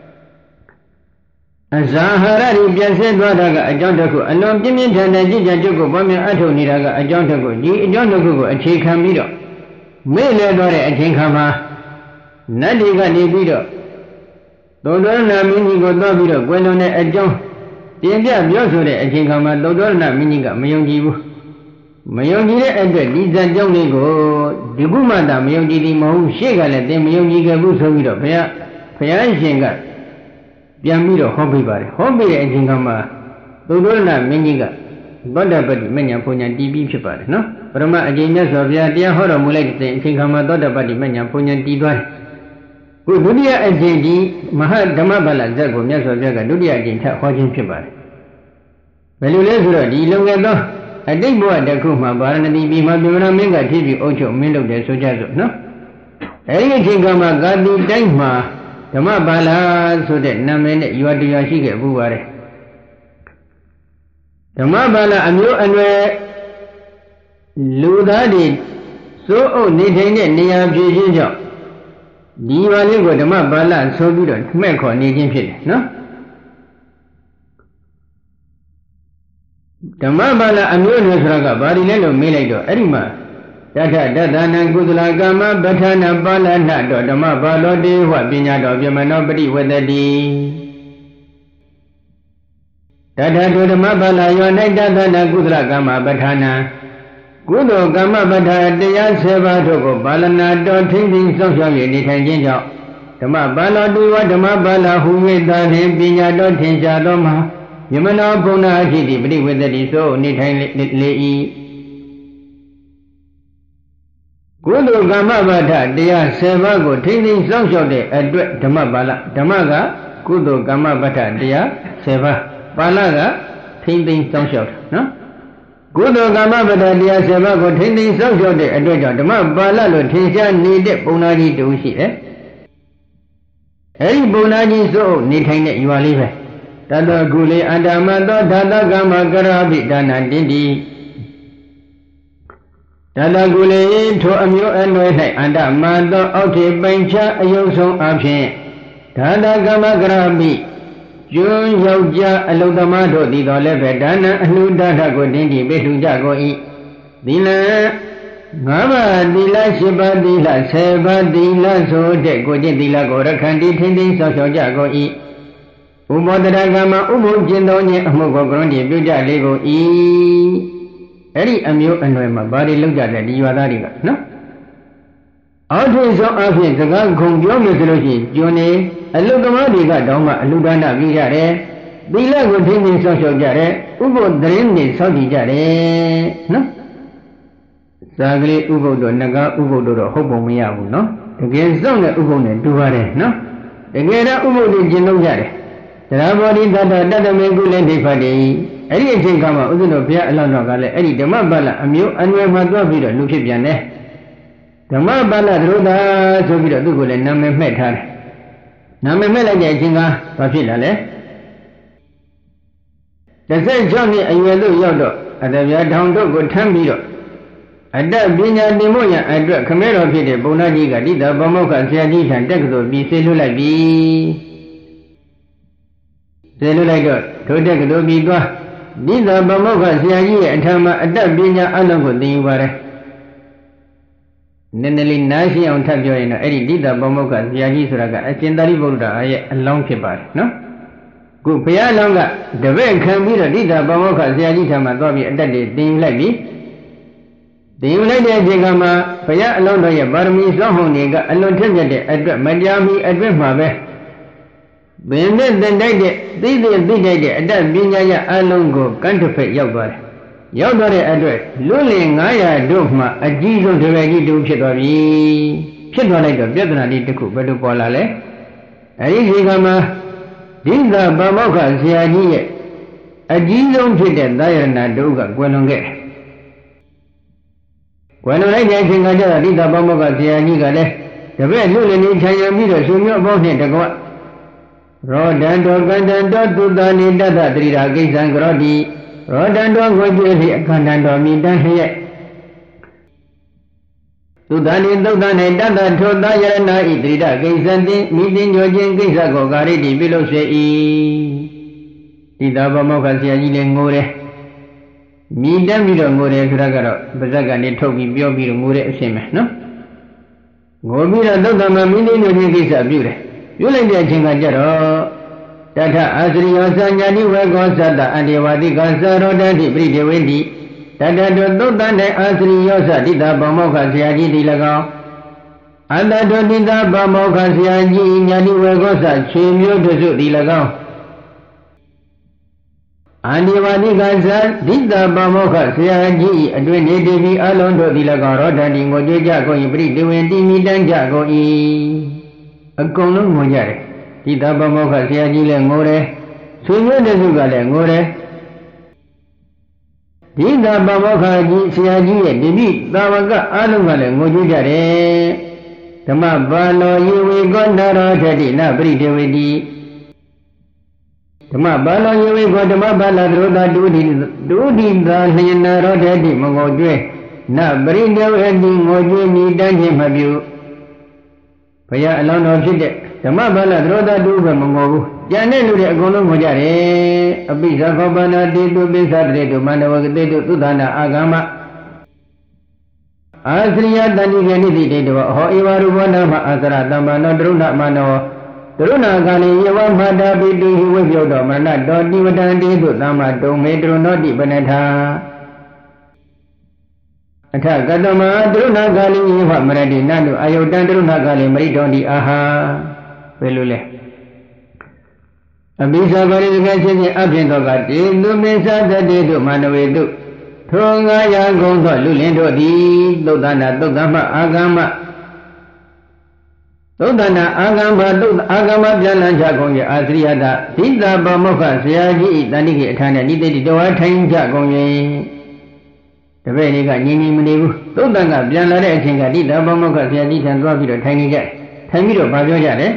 S1: And Zaharari Biasen Wadaga, a Jontaku, and Lom Jimmy and Jija Joko, Pommy Ato Nidaga, a Jontaku, Jontaku, a Chikamido. Mele Dore, a Chinkama, Nadiga Nibido. Dodona Minigo Dobido, Gwenone, a John. The India Biosore, a Chinkama, Dodona Miniga, Mayongibu. Mayongi and the Liza Jonigo, the Bumada, Mayongi, Mo, Shigala, the Mayongi Busovido, Paya Shinga, Biamido, Hobby Bar, Hobby and Jingama, Dodona Miniga, Bodabadi, Mania Punya DB Chipar, no? Roma Aginas of Yadia Hora Mulek, Jingama, Dodabadi, Mania Punya Didwai. Good Dudia and JD, Mahad Damabala, Zago, Yas of Jaga, Dudia, Jinta, Hojin Chipar. Velulezura, the Longado. I think boy the Kuma Baranadi Bima Bima Mega TV Ocho Mindo de Sojazo, no? Anything come a Gadi Daima, the Mabala, so that Namen you are the Yashika Buare. The Mabala and you and where Ludadi, so Nitin near Jijo. Diwali the Mabala, so good, make on Nitin, no? The Mabala and Yusraga, Barilelo Miledo, Erima. Data Dadana Gudla Gama, Batana Bala Nado, the Mabalo de Wabinado, Yamanobody with the D. Data to the Mabala, Yonada Gudla Gama, Batana. Gudo Gama Bata, the Yaseva Togo, Balana, don't think social unit and Jinjo. The Mabala do what the Mabala who made that him being a don't think Jadoma. Yamana Bona Hidi, with the so Nitan Lei ကုသိုလ်ကမ္မပါဒတရား10ပါးကိုထိမ့်သိမ်းစောင့်ရှောက်တဲ့အတွက်ဓမ္မပါဠဓမ္မကကုသိုလ်ကမ္မပါဒတရား10ပါးပါဠကထိမ့်သိမ်းစောင့်ရှောက်တာနော်ကုသိုလ်ကမ္မပါဒတရား10ပါးကိုထိမ့်သိမ်းစောင့်ရှောက်တဲ့အတွက်ကြောင့်ဓမ္မပါဠလို့ထင်ရှားနေတဲ့ပုံနာကြီးတူရှိတယ်အဲဒီပုံနာကြီးစိုးနေထိုင်တဲ့ရွာလေးပဲတတောကုလေအတ္တမသောဓာတကမ္မကရာပိဒါနတင်တိတတောကုလေထိုအမျိုးအနွယ်၌အတ္တမသောအောက်ထေပိုင်ခြားအယုံဆုံးအဖြစ်ဓာတကမ္မကရာပိကျွန်းယောက်ျားအလုသမားတို့သည်တော်လည်းပဲဒါနအလှူဒါနကိုတင်တိပိလှူကြကုန်၏သီလ5ပါးသီလ10ပါးသီလ10ပါးသီလဆိုတဲ့ကိုကျင့်သီလကိုရခန္တီထိမ့်သိမ်းစောင့်ရှောက်ကြကုန်၏ဥပောတရကမ္မဥပုကျင့်တော်ခြင်းအမှုကိုကရုဏီပြုကြလေကုန်၏အဲ့ဒီအမျိုးအနွယ်မှာဘာတွေလုပ်ကြလဲဒီရွာသားတွေကနော်အောက်ထည်ဆုံးအဖြစ်စကားခုံပြောမယ်ဆိုလို့ရှိရင်ကျွန်းနေအလုသမားတွေကတောင်းမှအလုဒါနပြုကြတယ်သီလကိုထိမ့်သိမ်းစောင့်ရှောက်ကြတယ်ဥပုသတင်းတွေစောင့်ကြည့်ကြတယ်နော်သာကလေးဥပုဒ်တို့ငကားဥပုဒ်တို့တော့ဟုတ်ပုံမရဘူးနော်တကယ်စောင့်တဲ့ဥပုဒ်နဲ့တူပါတယ်နော်တကယ်တော့ဥပုဒ်တွေကျင့်လို့ရတယ်တရားဘောဓိတတ္တတတ္တမေကုလေဒိဋ္ဌိတိအဲ့ဒီအချိန်ကမှဥစ္စတော်ဘုရားအလောင်းတော်ကလည်းအဲ့ဒီဓမ္မပါဠအမျိုးအနွယ်မှာတွားပြီးတော့လူဖြစ်ပြန်တယ်ဓမ္မပါဠသရုဒ္ဓဆိုပြီးတော့သူ့ကိုလည်းနာမည်မှဲ့ထားတယ်နာမည်မှဲ့လိုက်တဲ့အချိန်ကဘာဖြစ်လာလဲ16နှစ်အရွယ်သို့ရောက်တော့အတ္တဗျာထောင်တို့ကိုထမ်းပြီးတော့အတ္တပညာသင်ဖို့ရန်အတွက်ခမဲတော်ဖြစ်တဲ့ပုံနာကြီးကတိတာဗမောက္ခဆရာကြီးထံတက်ကတော်ပြီးဆေးလွတ်လိုက်ပြီဆေးလွတ်လိုက်တော့ထိုတက်ကတော်ပြီးသွားတိတာဗမောက္ခဆရာကြီးရဲ့အထံမှာအတ္တပညာအလုံးကိုသင်ယူပါတယ်နည်းနည်းလေးနားရှင်းအောင်ထပ်ပြောရင်တော့အဲ့ဒီတိတာဗမောက္ခဆရာကြီးဆိုတာကအရှင်သာရိပုတ္တရာရဲ့အလောင်းဖြစ်ပါတယ်နော်ခုဘုရားအလောင်းကတပည့်ခံပြီးတော့တိတာဗမောက္ခဆရာကြီးထံမှာသွားပြီးအတ္တတွေသင်ယူလိုက်ပြီဒီလိုက်တဲ့အချိန်ကမှဘုရားအလောင်းတော်ရဲ့ပါရမီစောင့်ဟုန်တွေကအလွန်ထက်မြက်တဲ့အတွက်မကြာမီအတွက်မှာပဲဘယ်နဲ့တန်တိုက်တဲ့သိတိုက်တဲ့အတ္တပညာရအလုံးကိုကန့်တစ်ဖက်ရောက်သွားတယ်။ရောက်သွားတဲ့အတွက်လွတ်လင်900တို့မှအကြီးဆုံးတပည့်ကြီးတူဖြစ်သွားပြီ။ဖြစ်သွားလိုက်တော့ပြဿနာလေးတစ်ခုဘယ်လိုပေါ်လာလဲ။အဲဒီဒီကမှာဒီသာဗမောက္ခဆရာကြီးရဲ့အကြီးဆုံးဖြစ်တဲ့သာယရဏတို့ကကွယ်လွန်ခဲ့တယ်။ကွယ်လွန်လိုက်တဲ့အချိန်ကကျတော့ဒီသာဗမောက္ခဆရာကြီးကလည်းတပည့်လွတ်လင်နေခြံရံပြီးတော့ရှင်မျိုးအပေါင်းနဲ့တကွရောဒံတောကန္တံတောသုတနိတတ္တတရိရာကိစ္စံကရောတိရောဒံတောဝိပ္ပိဟိအခန္တံတောမိတံဟိယသုတနိသုတနိတတ္တထောတယရဏဤတရိရာကိစ္စံတိမိတင်ညောခြင်းကိစ္စကိုကာရိတိပြုလို့စေ၏ဒီသာဗမောက္ခဆရာကြီးလည်းငိုတယ်မိတမ်းပြီးတော့ငိုတယ်ဆိုတာကတော့ပါဇက်ကနေထုတ်ပြီးပြောပြီးတော့ငိုတဲ့အရှင်းပဲနော်ငိုပြီးတော့သုတ္တမမိတင်ညောခြင်းကိစ္စပြုတယ်ပြုလိုက်တဲ့အချိန်ကကြတော့တထအာစရိယောသညာတိဝေကောသတ္တအန္တေဝတိကသရောတတိပရိဒေဝိတိတတတောသုတ္တံအာစရိယောသတိတာဗမောက္ခဆရာကြီးဒီ၎င်းအတ္တတောတိတာဗမောက္ခဆရာကြီးညာတိဝေကောသခြေမျိုးတို့စုဒီ၎င်းအန္တေဝတိကသတိတာဗမောက္ခဆရာကြီးအတွင်နေတည်ပြီးအလုံးတို့ဒီ၎င်းရောတတိငိုကြွေးကြကုန်၏ပရိဒေဝိတိမိတန်းကြကုန်၏အကုန်လုံးငိုကြတယ်ဒီသာဗမောက္ခဆရာကြီးလည်းငိုတယ်ဆွေမျိုးတဲ့သူကလည်းငိုတယ်ဒီသာဗမောက္ခကြီးဆရာကြီးရဲ့ဒီပိသာဝကအားလုံးကလည်းငိုကြကြတယ်ဓမ္မဘာလောယေဝေကောနရောထတိနပရိဒေဝေတိဓမ္မဘာလောယေဝေကောဓမ္မဘာလသရောတာဒုတိသာလျင်နရောထတိမငိုကြွေးနပရိဒေဝေတိငိုကြွေးမိတန်းခြင်းမပြုဘုရားအလောင်းတော်ဖြစ်တဲ့ဓမ္မဘာလသရောတာတူပဲမငေါ်ဘူးကြံတဲ့လူတွေအကုန်လုံးငေါ်ကြတယ်အပိသခောပနာတေတုပိသတရေတုမန္တဝကတေတုသုဒ္ဓနာအာဂမအာစရိယတဏိကေနိတိတေတောဟောဧဝရူပနာမအာစရတမ္မာနောတရုဏမနောတရုဏကာလေယဝမတာပိတိဟိဝိပယုတောမရဏတောတိဝတံတေတုသမ္မာတုံမေတရုဏောတိပနထာအထကတမတရုဏကာလိယဝမရတိနတုအာယုတံတရုဏကာလိမရိတောတိအာဟာဘယ်လိုလဲအဘိဇာပါရိကချင်းချင်းအပြင်တော့ကတေသူမေသတတေတုမနဝေတုထိုငါးရာကုန်သောလူလင်တို့သည်သုတ်တနာသုတ်တမအာဂမသုတ်တနာအာဂမသုတ်အာဂမပြန်လန်းကြကုန်၏အာသရိယတသီတာပမောက္ခဆရာကြီးဤတဏိကိအထာနှင့်နိသိတိတော်ထိုင်ကြကုန်၏တပည့်တွေကငြင်းငြင်းမနေဘူးသုတ်တန်ကပြန်လာတဲ့အချိန်ကသီတာပမောက္ခဆရာကြီးထံသွားပြီးတော့ထိုင်နေကြထိုင်ပြီးတော့ဗာပြောကြတယ်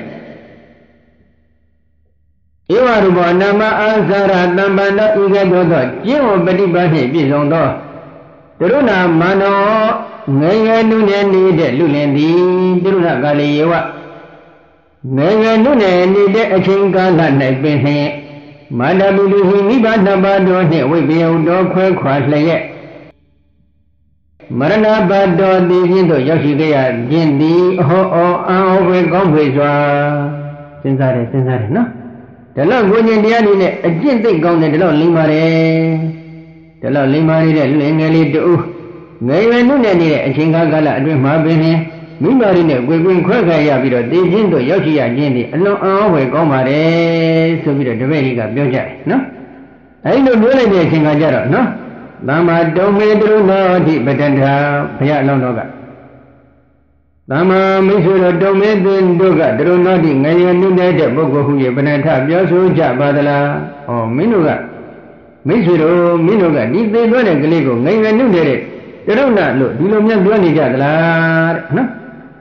S1: ဧဝရူပနာမအာဇာရတမ္ပန္နဤကဲ့သို့သောကျင့်ဝတ်ပฏิပတ်နှင့်ပြည့်စုံသောတရုဏမန္တောငယ်ငယ်နုနယ်နေတဲ့လူလင်သည်တရုဏကာလေယေဝငယ်ငယ်နုနယ်နေတဲ့အချိန်ကာလ၌ပင်လျှင်မန္တပုလူဟိမိဘနှစ်ပါးတို့နှင့်ဝိပယုတော်ခွဲခွာလျက်မရဏဘတ်တော်တည်ခြင်းသို့ရောက်ရှိကြရခြင်းသည်အဟောအံ့ဩဖွယ်ကောင်းဖွယ်စွာစဉ်းစားတယ်နော်ဒါလောက်ကိုကျင်တရားလေးနဲ့အကျင့်သိကောင်းတယ်ဒါလောက်လိမ္မာတယ်ဒါလောက်လိမ္မာနေတဲ့လူငယ်လေးတူငယ်ရွယ်နုနယ်နေတဲ့အချိန်ကာလအတွင်းမှာပင်မိမာရီနဲ့ကိုယ်ခွဲခွဲရပြီးတော့တည်ခြင်းတို့ရောက်ရှိရခြင်းဒီအလွန်အံ့ဩဖွယ်ကောင်းပါတယ်ဆိုပြီးတော့တပည့်ကြီးကပြောကြတယ်နော်အဲဒီလိုပြောလိုက်တဲ့အချိန်ကကြတော့နော်သမ္မာတုံမေတရုနောတိပတ္တန္တာဘုရားအလောင်းတော်ကသမ္မာမိတ်ဆွေတို့တုံမေသင်တို့ကတရုနောတိငယ်ရွယ်နုနယ်တဲ့ပုဂ္ဂိုလ်ဟု၍ပဏ္ဍထပြောဆိုကြပါသလားဩမင်းတို့ကမိတ်ဆွေတို့မင်းတို့ကဒီသေသွဲတဲ့ကလေးကိုငယ်ရွယ်နုနယ်တဲ့တရုဏလို့ဒီလိုများပြောနေကြသလားတဲ့နော်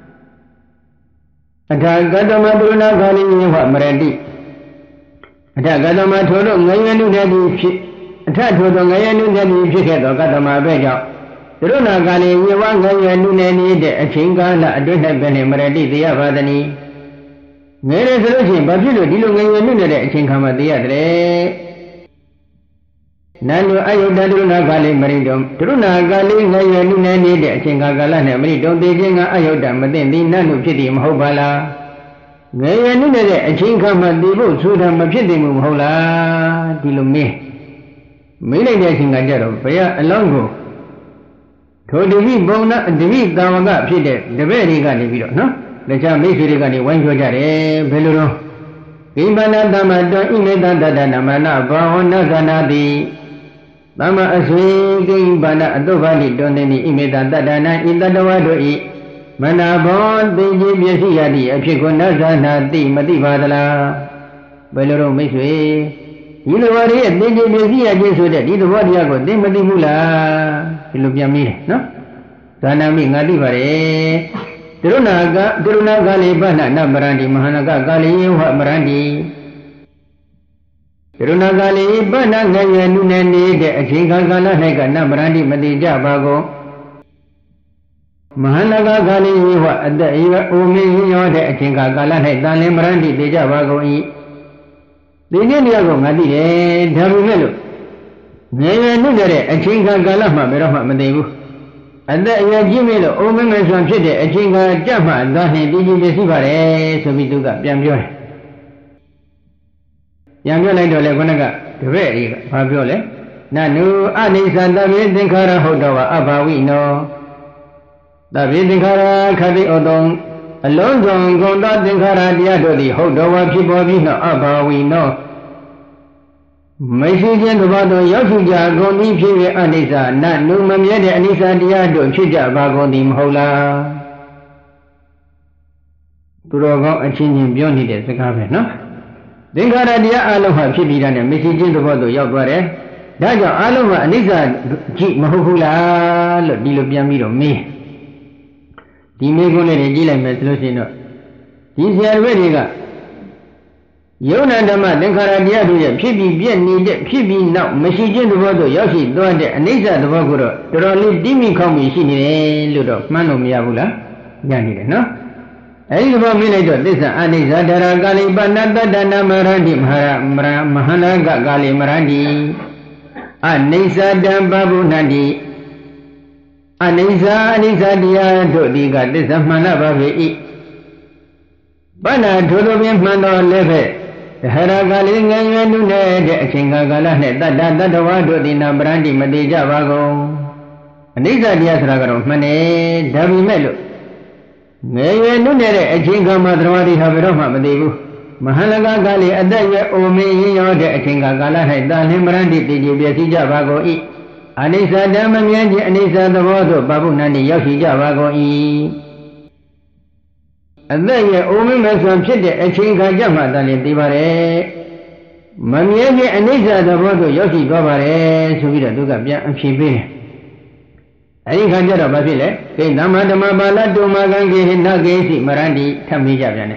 S1: အထာဂတမတရုဏခာလိဝမရတိအထာဂတမထိုတို့ငယ်ရွယ်နုနယ်သည်ဖြစ်အထထိုသောငယ်ရွယ်နုနယ်သည်ဖြစ်ခဲ့သောကတမပဲကြောင့်တရုဏခာလိဝငယ်ရွယ်နုနယ်နေတဲ့အချိန်ကာလအတွင်း၌ပဲနေမရတိတရားပါသနီငယ်တယ်ဆိုလို့ရှိရင်ဘာဖြစ်လို့ဒီလိုငယ်ရွယ်နုနယ်တဲ့အချိန်ခါမှာတရားတယ်နန္ဒအယုဒ္ဓတရုဏကာလိမရိတုံတရုဏကာလိငယ်ရွယ်နုနယ်နေတဲ့အချိန်ကာလနဲ့မရိတုံတည်ခြင်းကအယုဒ္ဓမသိသည်နတ်လူဖြစ်သည်မဟုတ်ပါလားငယ်ရွယ်နုနယ်တဲ့အချိန်ခါမှာတည်ဖို့ဆိုတာမဖြစ်သည်မဟုတ်လားဒီလိုမေးလိုက်တဲ့အချိန်ကကြတော့ဘုရားအလောင်းကိုထိုတပိပုံနာတပိတာဝကဖြစ်တဲ့တပည့်တွေကနေပြီးတော့နော်တခြားမိတ်ဆွေတွေကနေဝိုင်းပြောကြတယ်ဘယ်လိုတော့ကိမနာတမတောဣမေတတတနမနာဘာဝနာကနာတိသမ္မာအဆွေကိမနာအတုဘာတိတွင်သည်ဣမေတတတနာဣတတဝတို့ဤမနာဘောသိခြင်းပစ္စည်းရသည့်အဖြစ်ကိုနသနာတိမသိပါသလားဘယ်လိုတော့မိတ်ဆွေဒီလိုပါရဲ့သိခြင်းပစ္စည်းရခြင်းဆိုတဲ့ဒီသဘောတရားကိုသိမသိဘူးလားဒီလိုပြန်မေးတယ်နော်ဇာနာမိငါသိပါတယ်တရုဏကာလိပဏနမရန္တိမဟာနကကာလိယဝမရန္တိတရုဏကာလိပဏငယ်ရွယ်နုနယ်နေတဲ့အချိန်ကာလ၌ကနမရန္တိမတိကြပါကုန်မဟာနကကာလိယဝအသက်အရွယ်အိုမင်းရောတဲ့အချိန်ကာလ၌တန်လင်းမရန္တိတိကြပါကုန်၏ဒီနေ့နေရာကိုငါသိတယ်ဒါပေမဲ့လို့ငယ်ရွယ်နုနယ်တဲ့အချိန်ကာလမှဘယ်တော့မှမသိဘူးအသက်အရွယ်ကြီးမေလို့အိုမင်းမဆွမ်းဖြစ်တဲ့အချိန်ကကြက်မှသာနှင့်တည်ကြည်ဖြစ်ပါတယ်ဆိုပြီးသူကပြန်ပြောတယ်ပြန်ပြောလိုက်တော့လေခုနကတပည့်ကြီးကဘာပြောလဲနနုအနိစ္စတဗေသင်္ခါရဟုတ်တော်ဝအဘာဝိနောတဗေသင်္ခါရခတိဩတုံအလုံးစုံကုန်သောသင်္ခါရတရားတို့သည်ဟုတ်တော်ဝဖြစ်ပေါ်ပြီးနောက်အဘာဝိနောမရှိခြင်းသဘောတော်ရောက်ရှိကြကုန်သည်ဖြစ်၍အနိစ္စနနုမမြဲတဲ့အနိစ္စတရားတို့ဖြစ်ကြပါကုန်သည်မဟုတ်လားသူတော်ကောင်းအချင်းချင်းပြောနေတဲ့စကားပဲနော်သင်္ခါရတရားအလုံးဟာဖြစ်ပြီးတာနဲ့မရှိခြင်းသဘောတော်ရောက်သွားတယ်ဒါကြောင့်အလုံးဟာအနိစ္စကြည့်မဟုတ်ဘူးလားလို့ဒီလိုပြန်ပြီးတော့မေးဒီမေးခွန်းလေးတွေကြည့်လိုက်မယ်ဆိုလို့ရှိရင်တော့ဒီဆရာတော်တွေကယုံနာဓမ္မသင်္ခါရတရားတို့ရဲ့ဖြစ်ပြီးပြည့်နေတဲ့ဖြစ်ပြီးနောက်မရှိခြင်းသဘောတို့ရောက်ရှိသွားတဲ့အနိစ္စသဘောကိုတော့တော်တော်လေးတိမိခေါက်ပြီးရှိနေတယ်လို့တော့မှန်းလို့မရဘူးလားညံ့နေတယ်နော်အဲဒီသဘောမြင်လိုက်တော့သစ္စာအနိစ္စဒရာကာလိပဏတတနာမရန္တိမဟာနာကကာလိမရန္တိအနိစ္စတံပဗုဏန္တိအနိစ္စတရားတို့ဒီကသစ္စာမှန်ပါပေ၏ပဏထိုးထိုးပြင်းမှန်တော်လည်းပဲဟရကာလိငယ်ရွယ်နုနယ်တဲ့အချိန်ကာလနဲ့တတတတဝါတို့ဒီနာပရန္တိမတိကြပါကုန်အနိစ္စတရားဆိုတာကတော့မှန်တယ်ဒါပေမဲ့လို့ငယ်ရွယ်နုနယ်တဲ့အချိန်ကာမှာသရဝတိဟာဘယ်တော့မှမသိဘူးမဟာလကကာလိအသက်ရွယ်အိုမင်းရင်ရောတဲ့အချိန်ကာလ၌တာလင်းပရန္တိတည်ကြည်ပြည့်စည်ကြပါကုန်၏အနိစ္စဓမ္မမြဲခြင်းအနိစ္စသဘောသို့ပါပုဏ္ဏတိရောက်ရှိကြပါကုန်၏အသက်ရဲ့အိုမင်းမဲ့ဆိုဖြစ်တဲ့အချိန်ခါကြမှတန်လျင်သိပါတယ်မမြဲခြင်းအနိစ္စသဘောသို့ရောက်ရှိသွားပါတယ်ဆိုပြီးတော့သူကပြန်အဖြေပေးတယ်အဲဒီခါကျတော့ဘာဖြစ်လဲကိသမ္မာဓမ္မပါဠတုမကံကေဟိနကေစီမရန္တိထပ်မေးကြပြန်တယ်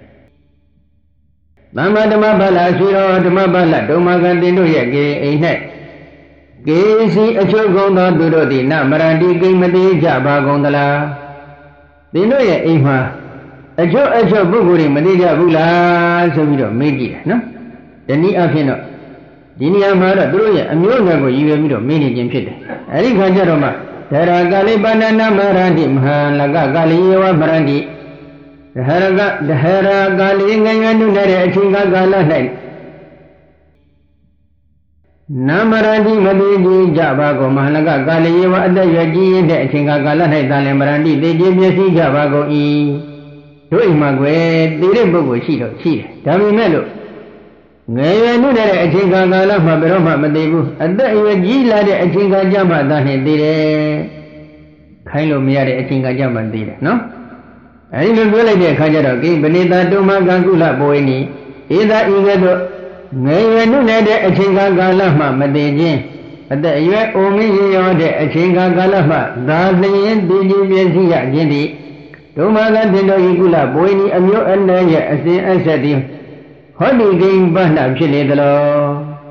S1: သမ္မာဓမ္မပါဠအဆွေတော်ဓမ္မပါဠတုမကံတင်တို့ရဲ့ကေအိမ်၌ကေစီအချုပ်ကုန်သောသူတို့သည်နမရန္တိကိမတိကြပါကုန်သလားတင်တို့ရဲ့အိမ်မှာအချုပ်ပုဂ္ဂိုလ်တွေမသိကြဘူးလားဆိုပြီးတော့မေးကြည့်တယ်နော်ဒီနည်းအားဖြင့်တော့ဒီနေရာမှာတော့သူတို့ရဲ့အမျိုးအနွယ်ကိုရည်ရွယ်ပြီးတော့မေးနေခြင်းဖြစ်တယ်အဲဒီခါကျတော့မှဒရကာလိပဏနာမရန္တိမဟာလကကာလိယဝမရန္တိဒဟရကာလိငယ်ရွယ်နုနဲ့တဲ့အချိန်ကာလ၌နာမရန္တိမတိကြီးကြပါကုန်မဟာလကကာလိယဝအသက်ရွယ်ကြီးတဲ့အချိန်ကာလ၌သာလင်မရန္တိသိခြင်းမျက်စိကြပါကုန်၏တို့အိမ်မှာကွယ်တည်တဲ့ပုဂ္ဂိုလ်ရှိတော့ရှိတယ်ဒါပေမဲ့လို့ငယ်ရွယ်နုနဲ့တဲ့အချိန်ကာလမှာဘယ်တော့မှမသိဘူးအသက်အရွယ်ကြီးလာတဲ့အချိန်ကာကြမှသာနှင့်သိတယ်ခိုင်းလို့မရတဲ့အချိန်ကာကြမှသိတယ်နော်အဲဒီလိုပြောလိုက်တဲ့အခါကျတော့ကိပဏိတာတုမကကုလဘဝိနိဧသာဤကဲ့သို့ငယ်ရွယ်နုနဲ့တဲ့အချိန်ကာလမှမသိခြင်းအသက်အရွယ်အိုမင်းရောတဲ့အချိန်ကာလမှသာလျင်သိခြင်းမျက်စိရခြင်းသည်ဒုမကတင်တော်ဤကုလဘဝိနိအမျိုးအနည်းရဲ့အစဉ်အဆက်သည်ဟောဒီကိဉ္ပဏဖြစ်လေသလား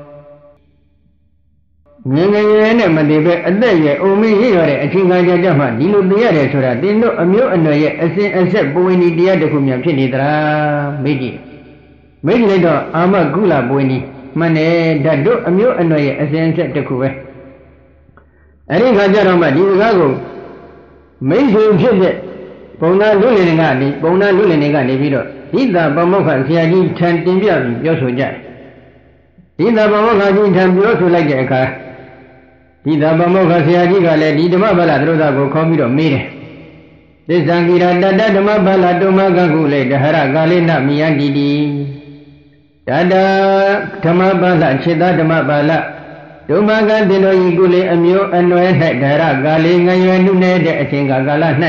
S1: ငယ်ငယ်ရွယ်နဲ့မတည်ပဲအသက်ရွယ်အိုမင်းရရတဲ့အချိန်ခါကြမှဒီလိုသိရတယ်ဆိုတာတင်တို့အမျိုးအနွယ်ရဲ့အစဉ်အဆက်ပဝိနိတရားတစ်ခုများဖြစ်နေသလားမေးကြည့်လိုက်တော့အာမကုလပဝိနိမှန်တယ်ဓာတ်တို့အမျိုးအနွယ်ရဲ့အစဉ်အဆက်တစ်ခုပဲအဲဒီခါကျတော့မှဒီစကားကိုမိတ်ဆွေဖြစ်တဲ့ပုံနာလူလင်ကနေပြီးတော့ဒီသာပမောက္ခဆရာကြီးထံတင်ပြပြီးပြောဆိုကြတယ်ဒီသာပမောက္ခကြီးထံပြောဆိုလိုက်တဲ့အခါဒီသာပမောက္ခဆရာကြီးကလည်းဒီဓမ္မပါဠသရုပ်သားကိုခေါ်ပြီးတော့မေးတယ်သစ္ဆံကိရတတဓမ္မပါဠတုမကကုလေဒဟရကာလိနမိယန္တိတိတတဓမ္မပါဠခြေသားဓမ္မပါဠဒုမကတင်တော်ဤကုလေအမျိုးအနွယ်၌ဒဟရကာလိငရွယ်နုနေတဲ့အချိန်ကာလ၌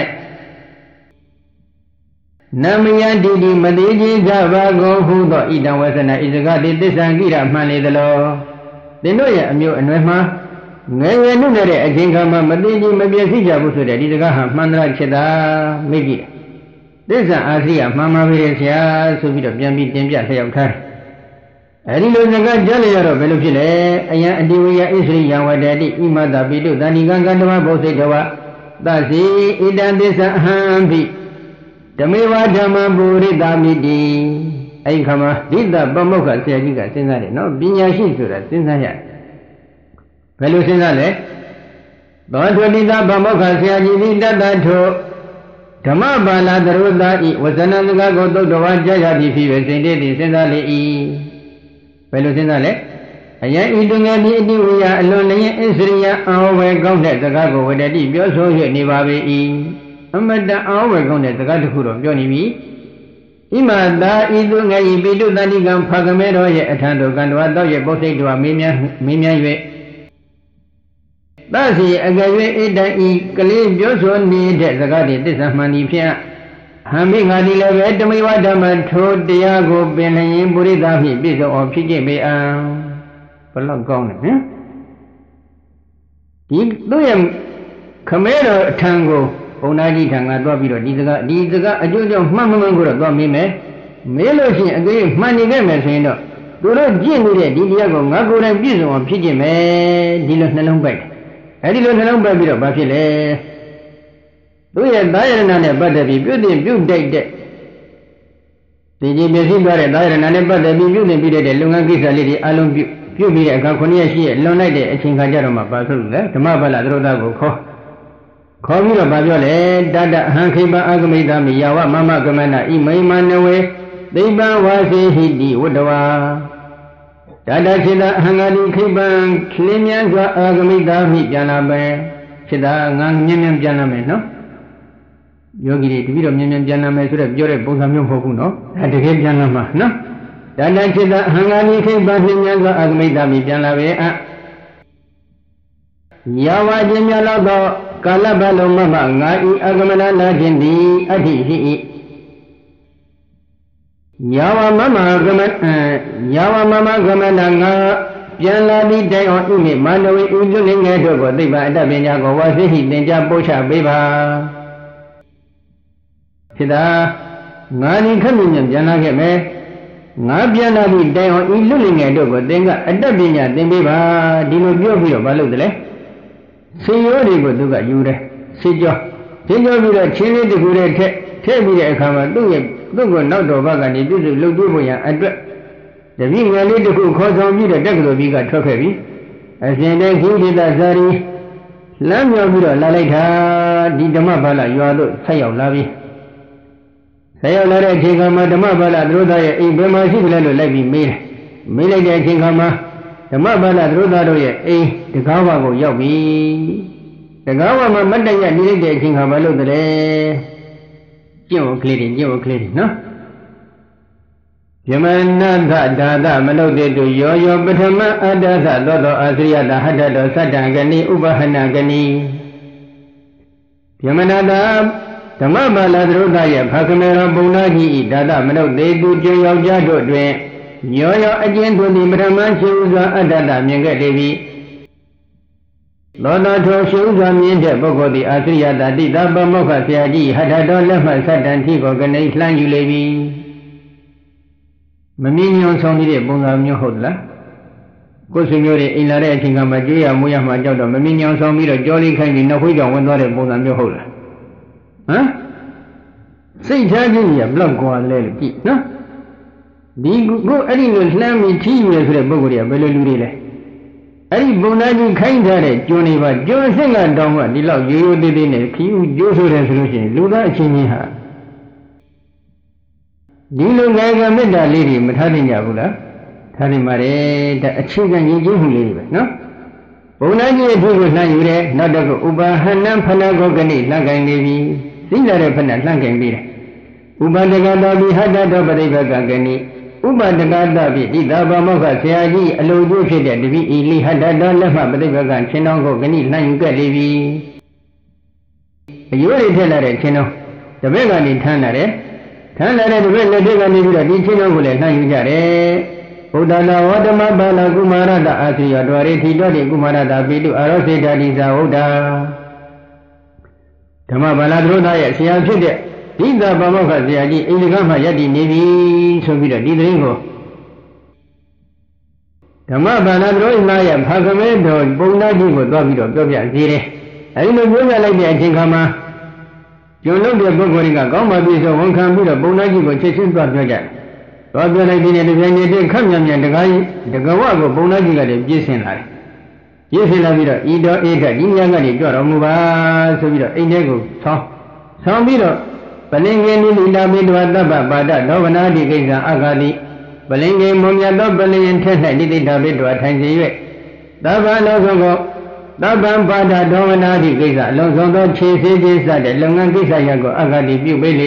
S1: နမယတိတိမတိကြီးကြပါကုန်ဟုသောဣတံဝဆနာဣဇဂတိသစ္ဆံကိရမှန်လေသလောသင်တို့ရဲ့အမျိုးအနွယ်မှာငယ်ရွယ်နုနဲ့တဲ့အချိန်ခါမှာမတိကြီးမပြည့်စည်ကြဘူးဆိုတဲ့ဒီစကားဟာမှန်လားဖြစ်တာမေးကြည့်သစ္စာအာစီယမှန်ပါပဲဆရာဆိုပြီးတော့ပြန်ပြီးတင်ပြလျှောက်ထားအဲဒီလိုစကားကြားလိုက်ရတော့ဘယ်လိုဖြစ်လဲအယံအတိဝိယဣသရိယဝတ္တိဣမတပိတုတဏိကံကတ္တမဘုစိတ်တဝသစီဣတံသစ္စာအဟံပိဓမေဝဓမ္မပုရိတာမိတိအဲ့ဒီခါမှာဒိဋ္ဌပမောက္ခဆရာကြီးကစဉ်းစားတယ်နော်ပညာရှိဆိုတာစဉ်းစားရတယ်ဘယ်လိုစဉ်းစားလဲသောထွဒိဋ္ဌပမောက္ခဆရာကြီးသည်တတ္တထောဓမ္မပါဠသရုပ်သားဤဝဇနံစကားကိုသုတ်တော်ကြားရသည်ဖြစ်၍စိတ်တည်းသည်စဉ်းစားလေ၏ဘယ်လိုစဉ်းစားလဲအယံဤတွင်ငယ်ဒီအတိဝိယအလွန်လျင်ဣသရိယအောဝေကောင်းတဲ့စကားကိုဝတ္တိပြောဆို၍နေပါပေ၏အမတန်အောဝေကောင်းတဲ့စကားတစ်ခုတော့ပြောနေပြီဣမသာဤသူငယ်ဤပိတုတဏိကံဖကမဲတော်ရဲ့အထံတော်ကံတော်တောက်ရဲ့ပုစိတ်တော်မင်းများ၍သစီအကရွေဣတံဤကလေးပြောဆိုနေတဲ့စကားတွေသစ္စာမှန်သည်ဖြင့်ဟံမိငါဒီလည်းပဲတမိဝဓမ္မထိုတရားကိုပင်လျင်ပုရိသဖြင့်ပြည့်စုံအောင်ဖြစ်ကြပေအံဘလောက်ကောင်းတယ်ဟင်ဒီသူ့ရဲ့ခမဲတော်အထံကိုဘုံသားကြီးထံကသွားပြီးတော့ဒီစကားအကျိုးကြောင့်မှန်မှန်ကိုတော့သွားမေးမယ်မေးလို့ရှိရင်အသေးမှန်နေခဲ့မယ်ဆိုရင်တော့သူတို့ကြည့်နေတဲ့ဒီတရားကိုငါကိုယ်တိုင်ပြည့်စုံအောင်ဖြစ်ခြင်းပဲဒီလိုနှလုံးပိုက်တယ်အဲဒီလိုနှလုံးပိုက်ပြီးတော့ဘာဖြစ်လဲသူရဲ့သာယရဏနဲ့ပတ်သက်ပြီးပြုတိုက်တဲ့ဒီကြီးမျက်စိသွားတဲ့သာယရဏနဲ့ပတ်သက်ပြီးပြုတင်ပြီးတဲ့လုပ်ငန်းကိစ္စလေးတွေအလုံးပြုပြီးတဲ့အခါ9ရက်ရှိရဲ့လွန်လိုက်တဲ့အချိန်ခါကျတော့မှဘာဖြစ်လို့လဲဓမ္မပါဠသရုပ်သားကိုခေါ်ပြီးတော့ဗာပြောလေတတအဟံခိပံအဂမိတမိယဝမမကမနဣမိမနဝေသိပံဝါစေဟိတိဝတ္တဝါတတစိတအဟံဂတိခိပံခလင်းမြန်းစွာအဂမိတမိပြန်လာပဲစိတငါမြင်းပြန်လာမယ်နော်ယောဂီတွေတပည့်တော်မြင်းပြန်လာမယ်ဆိုတော့ပြောတဲ့ပုံစံမျိုးမဟုတ်ဘူးနော်ဒါတကယ်ပြန်လာမှာနော်တတစိတအဟံဂတိခိပံခလင်းမြန်းစွာအဂမိတမိပြန်လာပဲ Yawa Jimyalado, Kalabalo Mama, Ngai Agamana Lajindi, Adihi. Yawa Mama Gamananga, Janlabi Day or Imi, Mandawi Ujuling Edo, Diva, Davinya, Wasihi, Ninja Bosha, Biba. Sida, Nani Kaminyan, Janagame, Nabianabi Day or Ujuling Edo, Dinga, Davinya, Dimbiba, Dino Bio, Baludele. See you, Duga, Yude, Sijo, Chili, the good, tell me a camera, do it. Don't go now to Bagani, this is Luguya, and the being a little who calls on me the deck of Viga Trokevi. As they then heated the Zari, Lamia Buddha, Lalita, Didamabala, you are the Sayo Lavi. Sayo Lara Chingama, the Mabala, Roda, Ibama, Sigla, Levi, Mila Chingama, the Mabala, Roda, the Gawa, Yobi. The Gawa, Mandaya, needed Chingama, the clearing, no? Yamananda, Dada, Melody to Yo, Betama, Adasa, Dodo, Azria, the Hadado, Satangani, Ubahanagani. Yamanada, the Mama Ladrodaya, Pakamera, Bonagi, Dada, Melody to Joyo Jado, Yoyo again to the Brahman, Shuza, Adada, Mega Devi. Loda to Shuza, Minja, Boko, the Azria, the Daba Moka, Siaji, Hadado, Lama, Satan, Tigo, Ganay, Lang, you lady. Maminion sounded a bonga hodla. Go signore in la reaching a Magia, Muyama Jodo, Maminion sound me a jolly kind in a widow when not a bonga hola. Huh? Say, Jajin, a blood go on, let it, no? Go, Eddie will slam me tea with the Bogoria, Bellurile. Eddie Bonagi kind hearted, Johnny, but John Singer, Doma, the love you did in a few Josu resolution, Luda Chiniha. Dilo Gaga made a lady, Matani Yabula, Tani Mare, the chicken you live, no? Bonagi was not you there, not a Uba, Hanam Panagogani, Langan Navy, Singa Panat Langan Navy. Uba the Gadabi had that over the Gagani, Uba the Gadabi, Idaba Moka, Siaji, Alodu, the Ili had that done left up the Gagan, Chinongo, Gani, Langa Navy. You already tell her, Chino, the Vegan in Tanare. Tanare, the Vegan in the Chino will let you get it. Udana, Wadamabala, Gumarada, Asia, Doreti, Dodi, Gumarada, Bidu, Arose, Dadiza, Oda. Tamabala, Droda, Sia, Dida Bamoka, Ziadi, Iligama, Yadi, Navy, so be the Didringo. Tamabala, Droimaya, Pagamedo, Bonadi, Dobido, Dobia, Zire. I know you like the Ajinkama. You know the Bogoringa, Goma, so one can be the Bonagi, but chasing Babia. Babia, I didn't even come young and the guy, the Gawago, Bonagi, the Jason. Jason, I will eat or eat a Yangani, Joramuba, so we are Inego, some video. Balingin in the Midwada, Bada, Dovanadi, Agadi, Balingin, Monia, Balingin, Tessa, did it a bit to attend the way. Dava Logo, Daban Bada, Dovanadi, Giza, Lozondo, Chase, that the Longan Giza Yago, Agadi, Bubili.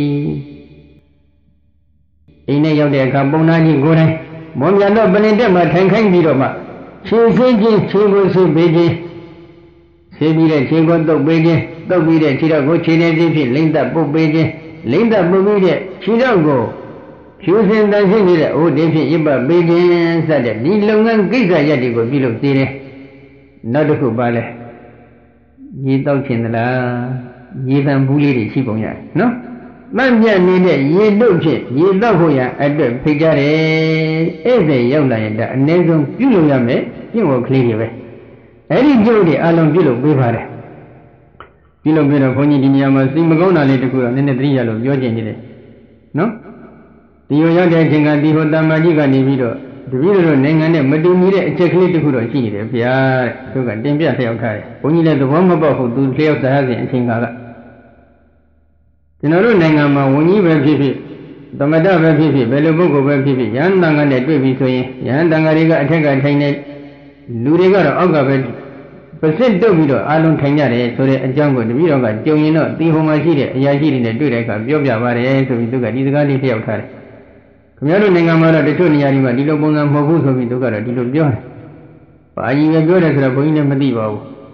S1: In a Yoda, Cabonani, Gure, Monia, Balindema, Tankan Bidoma. She will see Beji. Sebi Chingo, Beji. Don't be the Chidago, Chinese, Linda Bobeje, Linda Bobeje, Chidago. Choosing the Chinese, oh, David, Iba, Beji, said the Nilongan Giza Yadigo, below Tire. Not a Kubale. Ye don't in the la, ye than bully Chiboya, no? Manja needed, ye don't ye love ya at the Pigare, every young lion, that Nazon, Puluyame, you will clear away. Any Jody, Alon Bilo, Bivare. Kilo bit of Honey, Simagona little and then the 3 yellow, your genie. No? The Yoga Jinga, the Hoda Magiga Nivido, the video Nangan, Madumire, checkly to Huro, she, Pia, Sugar, Tempia, Teokai. Only let the one above who do clear of the house and Singala. The Naru Nangama, when you were Pipi, the Madame Pipi, Belubuko Pipi, Yan Dangan, that baby, Yan Dangariga, Atanga, Tainet, Luriga, Ogabet. Percent Dovido, Alon Tangare, so the jungle, the video got Jomino, the Homashiri, Yajiri, the Dureka, Jobia, so we took a disgusting of her. Commander Nangamara, the Tony Yarima, Dilo Bonga, Mobuso, we took a little joy. But I even go as a point of Madivo.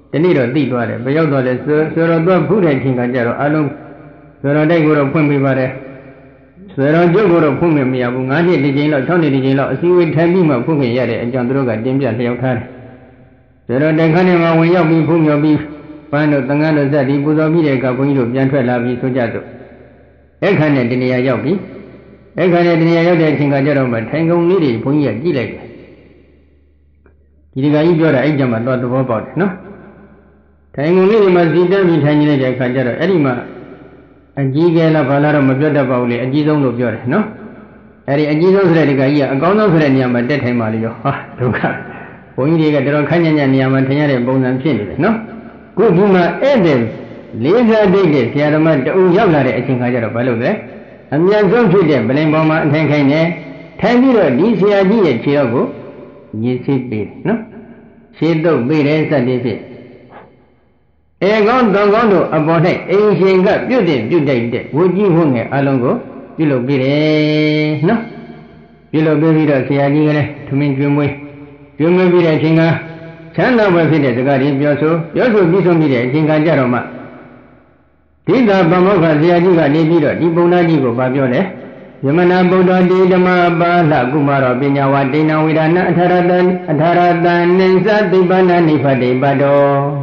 S1: တနေ့တော့သိသွားတယ်ဘယ်ရောက်သွားလဲဆိုတော့သူကဖူးတဲ့အချိန်ကကြတော့အလုံးဆိုတော့တိုက်ကိုတော့ဖွင့်ပေးပါတယ်ဆိုတော့ကျုပ်ကိုတော့ဖွင့်မရဘူး9နှစ်ဒီချိန်လောက်6နှစ်ဒီချိန်လောက်အစည်းအဝေးထိုင်ပြီးမှဖွင့်ခင်ရတဲ့အကြောင်းသူတို့ကတင်ပြလျှောက်ထားတယ်ဆိုတော့တိုင်ခန်းထဲမှာဝင်ရောက်ပြီးဖုံးမြော်ပြီးပန်းတို့သံဃာတို့ဇက်ဒီပူဇော်ပြီးတဲ့အခါဘုန်းကြီးတို့ပြန်ထွက်လာပြီးဆိုကြတော့အခန်းနဲ့တနေရာရောက်ပြီးအခန်းနဲ့တနေရာရောက်တဲ့အချိန်ကကြတော့မှထိုင်ကုန်လေးတွေဘုန်းကြီးကကြည့်လိုက်တယ်ဒီကကြီးပြောတာအဲ့ကြမှာတော့သဘောပေါက်တယ်နော်ထိုင်ကုန်လေးတွေမှာစီတက်ပြီးထိုင်နေလိုက်တဲ့အခါကျတော့အဲ့ဒီမှာအကြီးကဲလားဘာလားတော့မပြောတတ်ပါဘူးလေအကြီးဆုံးလို့ပြောတယ်နော်အဲ့ဒီအကြီးဆုံးဆိုတဲ့ဒီကကြီးကအကောင်းဆုံးဆိုတဲ့နေရာမှာတက်ထိုင်ပါလိမ့်ရောဟာဒုက္ခဘုန်းကြီးတွေကတော်တော်ခန့်ညံ့ညံ့နေရာမှာထင်ရတဲ့ပုံစံဖြစ်နေတယ်နော်ခုဒီမှာဧည့်သည်လေးစားတိတ်တဲ့ဆရာတော်မတူရောက်လာတဲ့အချိန်ခါကျတော့ဘာလုပ်လဲအမြန်ဆုံးဖြစ်တဲ့ဗလင်ပေါ်မှာအထိုင်ခိုင်းနေထိုင်ပြီးတော့ဒီဆရာကြီးရဲ့ခြေတော်ကိုရည်စိပေးတယ်နော်ခြေတုပ်ပေးတယ်စသည်ဖြင့်အေကောင်းတောင်ကောင်းတို့အပေါ်၌အင်ရှင်ကပြုတ်တဲ့ပြုတ်တိုက်တဲ့ဝှကြီးဝှငယ်အလုံးကိုပြုလုပ်ပေးတယ်နော်ပြုလုပ်ပေးပြီးတော့ဆရာကြီးကလည်းထမင်းကျွေးမွေးပြီးတဲ့အချိန်ကချမ်းသာပဲဖြစ်တဲ့စကားတွေပြောဆိုပြီးဆုံးပြီးတဲ့အချိန်ကကြတော့မှဒီသာဗမောက္ခဆရာကြီးကနေပြီးတော့ဒီပုံနာကြီးကိုပြောလဲယမနာဗုဒ္ဓတိဓမ္မပါဠကုမာရောပညာဝတိဏဝိဒနာအထာရတနိစ္စသိပ္ပနာနိဖတိပတော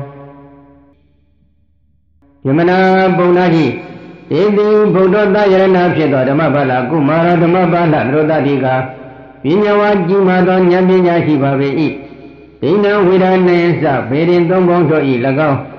S1: ယမနာဗုဒ္ဓကြီးဒီတိဗုဒ္ဓတယရဏဖြစ်သောဓမ္မပါဠကုမာရောဓမ္မပါဠသရောတတိကပညာဝကြီးမာသောဉာဏ်ပညာရှိပါပေ၏ဒိဏဝိဒနာနိစ္စဘေရင်သုံးပေါင်းတို့၏၎င်း